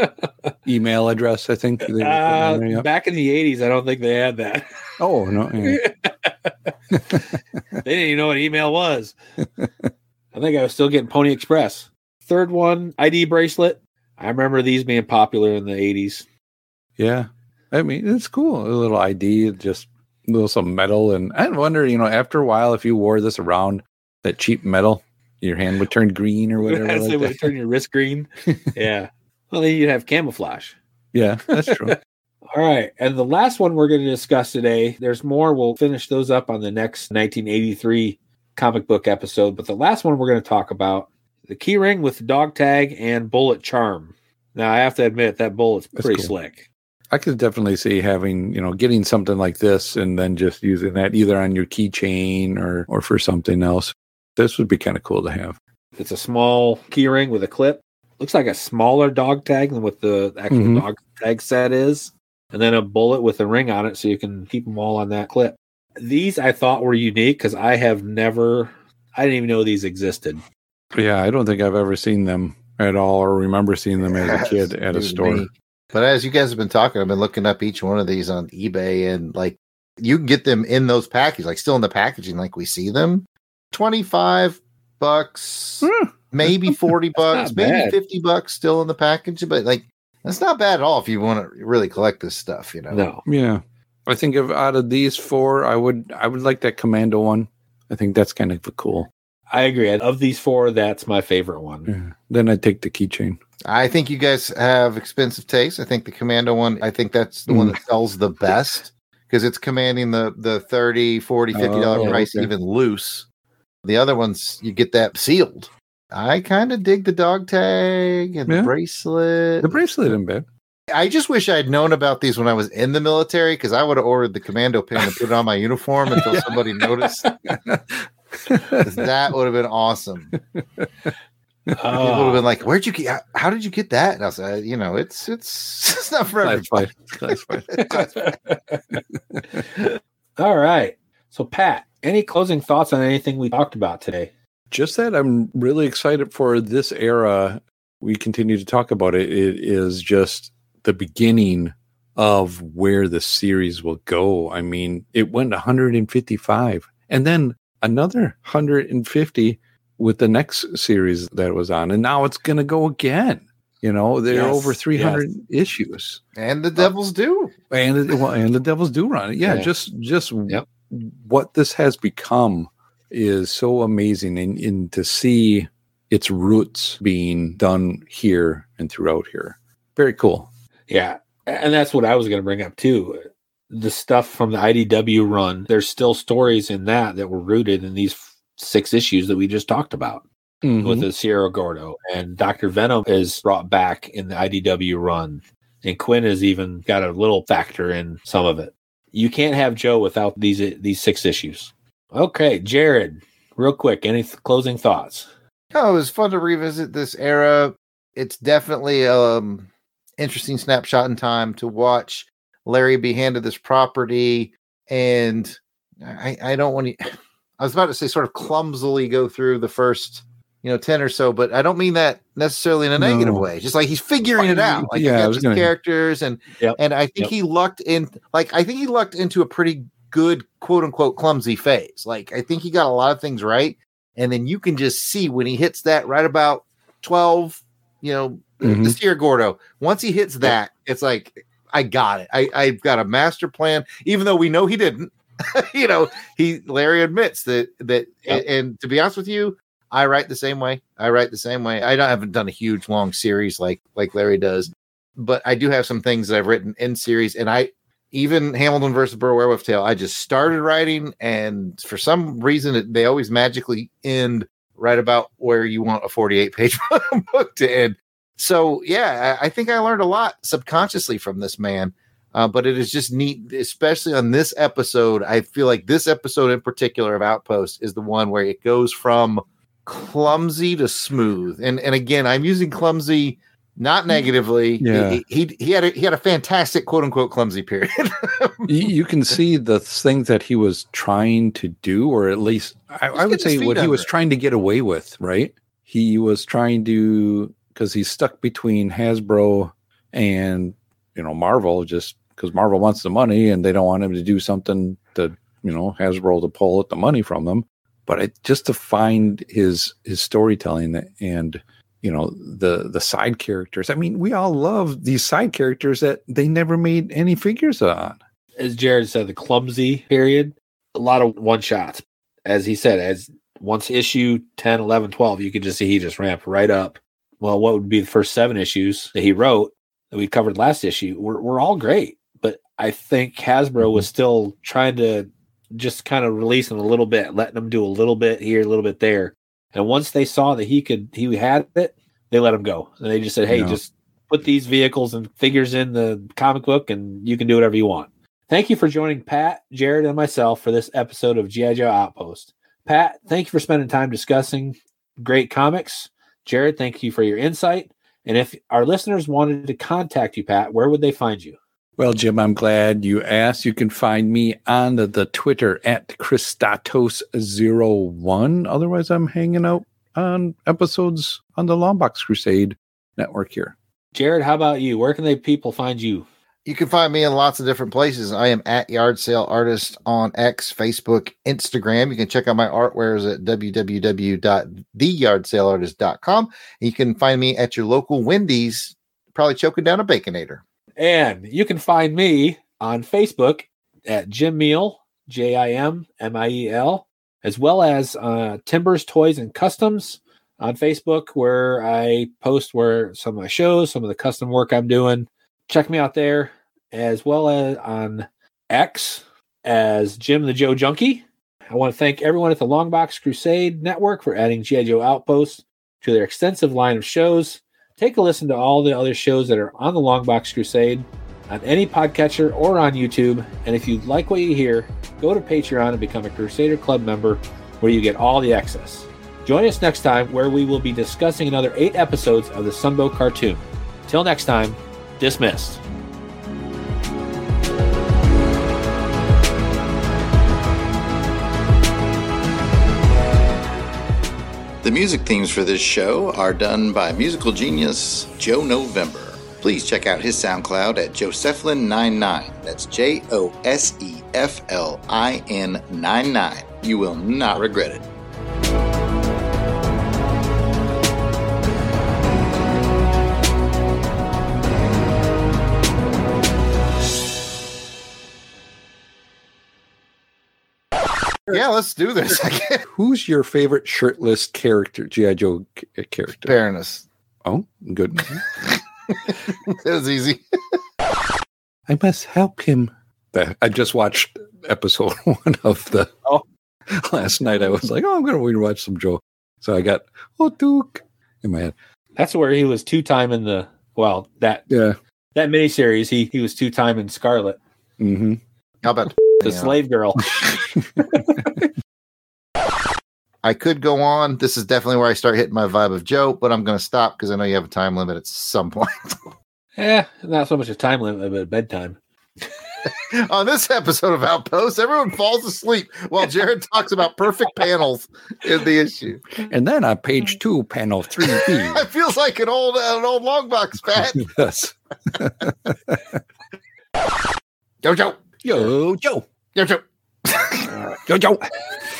Speaker 5: Email address, I think.
Speaker 1: Back in the 80s, I don't think they had that.
Speaker 5: Oh, no. Yeah.
Speaker 1: They didn't even know what email was. I think I was still getting Pony Express. Third one, ID bracelet. I remember these being popular in the 80s.
Speaker 5: Yeah. I mean, it's cool. A little ID, just a little some metal. And I wonder, after a while, if you wore this around, that cheap metal, your hand would turn green or whatever.
Speaker 1: It would turn your wrist green. Yeah. Well, then you'd have camouflage.
Speaker 5: Yeah, that's true.
Speaker 1: All right. And the last one we're going to discuss today, there's more. We'll finish those up on the next 1983 comic book episode. But the last one we're going to talk about, the key ring with dog tag and bullet charm. Now, I have to admit, that bullet's pretty slick.
Speaker 5: I could definitely see having, getting something like this and then just using that either on your keychain or for something else. This would be kind of cool to have.
Speaker 1: It's a small key ring with a clip. Looks like a smaller dog tag than what the actual dog tag set is. And then a bullet with a ring on it so you can keep them all on that clip. These I thought were unique because I didn't even know these existed.
Speaker 5: Yeah, I don't think I've ever seen them at all or remember seeing them as a kid at a store.
Speaker 6: But as you guys have been talking, I've been looking up each one of these on eBay, and like you can get them in those packages, like still in the packaging, like we see them. $25, maybe $40, maybe $50 still in the package, but like that's not bad at all if you want to really collect this stuff,
Speaker 1: No.
Speaker 5: Yeah. I think out of these 4, I would like that Commando one. I think that's kind of cool.
Speaker 1: I agree. Of these 4, that's my favorite one.
Speaker 5: Yeah. Then I'd take the keychain.
Speaker 6: I think you guys have expensive taste. I think the Commando one, I think that's the one that sells the best because it's commanding the $30, $40, $50 price even loose. The other ones, you get that sealed. I kind of dig the dog tag and the bracelet.
Speaker 5: The bracelet isn't bad.
Speaker 6: I just wish I'd known about these when I was in the military because I would have ordered the Commando pin and put it on my uniform until somebody noticed. That would have been awesome. People would have been like, how did you get that? And I said, it's not for everybody.
Speaker 5: That's fine.
Speaker 1: All right. So Pat, any closing thoughts on anything we talked about today?
Speaker 5: Just that I'm really excited for this era. we continue to talk about it, it is just the beginning of where the series will go. I mean, it went 155 and then another 150 with the next series that it was on. And now it's going to go again. You know, there are over 300 issues.
Speaker 6: And the Devils do.
Speaker 5: And the Devils do run it. Yeah. Just what this has become is so amazing. And to see its roots being done here and throughout here. Very cool.
Speaker 1: Yeah. And that's what I was going to bring up too. The stuff from the IDW run, there's still stories in that were rooted in these 6 issues that we just talked about with the Sierra Gordo. And Dr. Venom is brought back in the IDW run. And Quinn has even got a little factor in some of it. You can't have Joe without these 6 issues. Okay, Jared, real quick, any closing thoughts?
Speaker 6: Oh, it was fun to revisit this era. It's definitely interesting snapshot in time to watch Larry be handed this property, and I don't want to. I was about to say sort of clumsily go through the first 10 or so, but I don't mean that necessarily in a negative way. Just like he's figuring it out, like characters, and I think he lucked in. Like I think he lucked into a pretty good quote unquote clumsy phase. Like I think he got a lot of things right, and then you can just see when he hits that right about 12. The Sierra Gordo. Once he hits that, it's like, I got it. I've got a master plan, even though we know he didn't. Larry admits that, and to be honest with you, I write the same way. I haven't done a huge long series like Larry does, but I do have some things that I've written in series, and even Hamilton versus Burr Werewolf Tale, I just started writing, and for some reason they always magically end right about where you want a 48-page book to end. So, yeah, I think I learned a lot subconsciously from this man, but it is just neat, especially on this episode. I feel like this episode in particular of Outpost is the one where it goes from clumsy to smooth. And again, I'm using clumsy not negatively. Yeah. He had a fantastic quote-unquote clumsy period.
Speaker 5: You can see the things that he was trying to do, or at least I would say what he was trying to get away with, right? He was trying to... because he's stuck between Hasbro and, Marvel, just because Marvel wants the money and they don't want him to do something to, Hasbro to pull the money from them. But just to find his storytelling and, the side characters. I mean, we all love these side characters that they never made any figures on.
Speaker 1: As Jared said, the clumsy period, a lot of one-shots. As he said, once issue 10, 11, 12, you could just see he just ramped right up. Well, what would be the first 7 issues that he wrote that we covered last issue were all great. But I think Hasbro was still trying to just kind of release him a little bit, letting him do a little bit here, a little bit there. And once they saw that he had it, they let him go. And they just said, hey, just put these vehicles and figures in the comic book and you can do whatever you want. Thank you for joining Pat, Jared, and myself for this episode of G.I. Joe Outpost. Pat, thank you for spending time discussing great comics. Jared, thank you for your insight. And if our listeners wanted to contact you, Pat, where would they find you?
Speaker 5: Well, Jim, I'm glad you asked. You can find me on the Twitter at Christatos01. Otherwise, I'm hanging out on episodes on the Longbox Crusade network here.
Speaker 1: Jared, how about you? Where can people find you?
Speaker 6: You can find me in lots of different places. I am at Yard Sale Artist on X, Facebook, Instagram. You can check out my artwares at www.theyardsaleartist.com. You can find me at your local Wendy's, probably choking down a Baconator.
Speaker 1: And you can find me on Facebook at Jim Miel, JIMMIEL, as well as Timbers Toys and Customs on Facebook, where I post some of my shows, some of the custom work I'm doing. Check me out there, as well as on X as Jim the Joe Junkie. I want to thank everyone at the Longbox Crusade Network for adding G.I. Joe Outpost to their extensive line of shows. Take a listen to all the other shows that are on the Longbox Crusade on any podcatcher or on YouTube. And if you like what you hear, go to Patreon and become a Crusader Club member where you get all the access. Join us next time where we will be discussing another 8 episodes of the Sunbow cartoon. Till next time, dismissed.
Speaker 8: The music themes for this show are done by musical genius Joe November. Please check out his SoundCloud at Joseflin99. That's Joseflin 99. You will not regret it.
Speaker 6: Yeah, let's do this.
Speaker 5: Who's your favorite shirtless character, G.I. Joe character?
Speaker 6: Baroness.
Speaker 5: Oh, good.
Speaker 6: It was easy.
Speaker 5: I must help him. I just watched episode 1 of the last night. I was like, I'm going to watch some Joe. So I got, Duke in my head.
Speaker 1: That's where he was 2-time in that miniseries. He was 2-time in Scarlet.
Speaker 5: Mm-hmm.
Speaker 6: How about
Speaker 1: the slave girl?
Speaker 6: I could go on. This is definitely where I start hitting my vibe of Joe, but I'm going to stop because I know you have a time limit at some point.
Speaker 1: Not so much a time limit, but a bedtime.
Speaker 6: On this episode of Outpost, everyone falls asleep while Jared talks about perfect panels in the issue.
Speaker 5: And then on page 2, panel 3B.
Speaker 6: It feels like an old long box, Pat.
Speaker 5: Yes.
Speaker 6: Joe.
Speaker 5: Yo, Joe.
Speaker 6: Yo, Joe.
Speaker 5: Yo, Joe.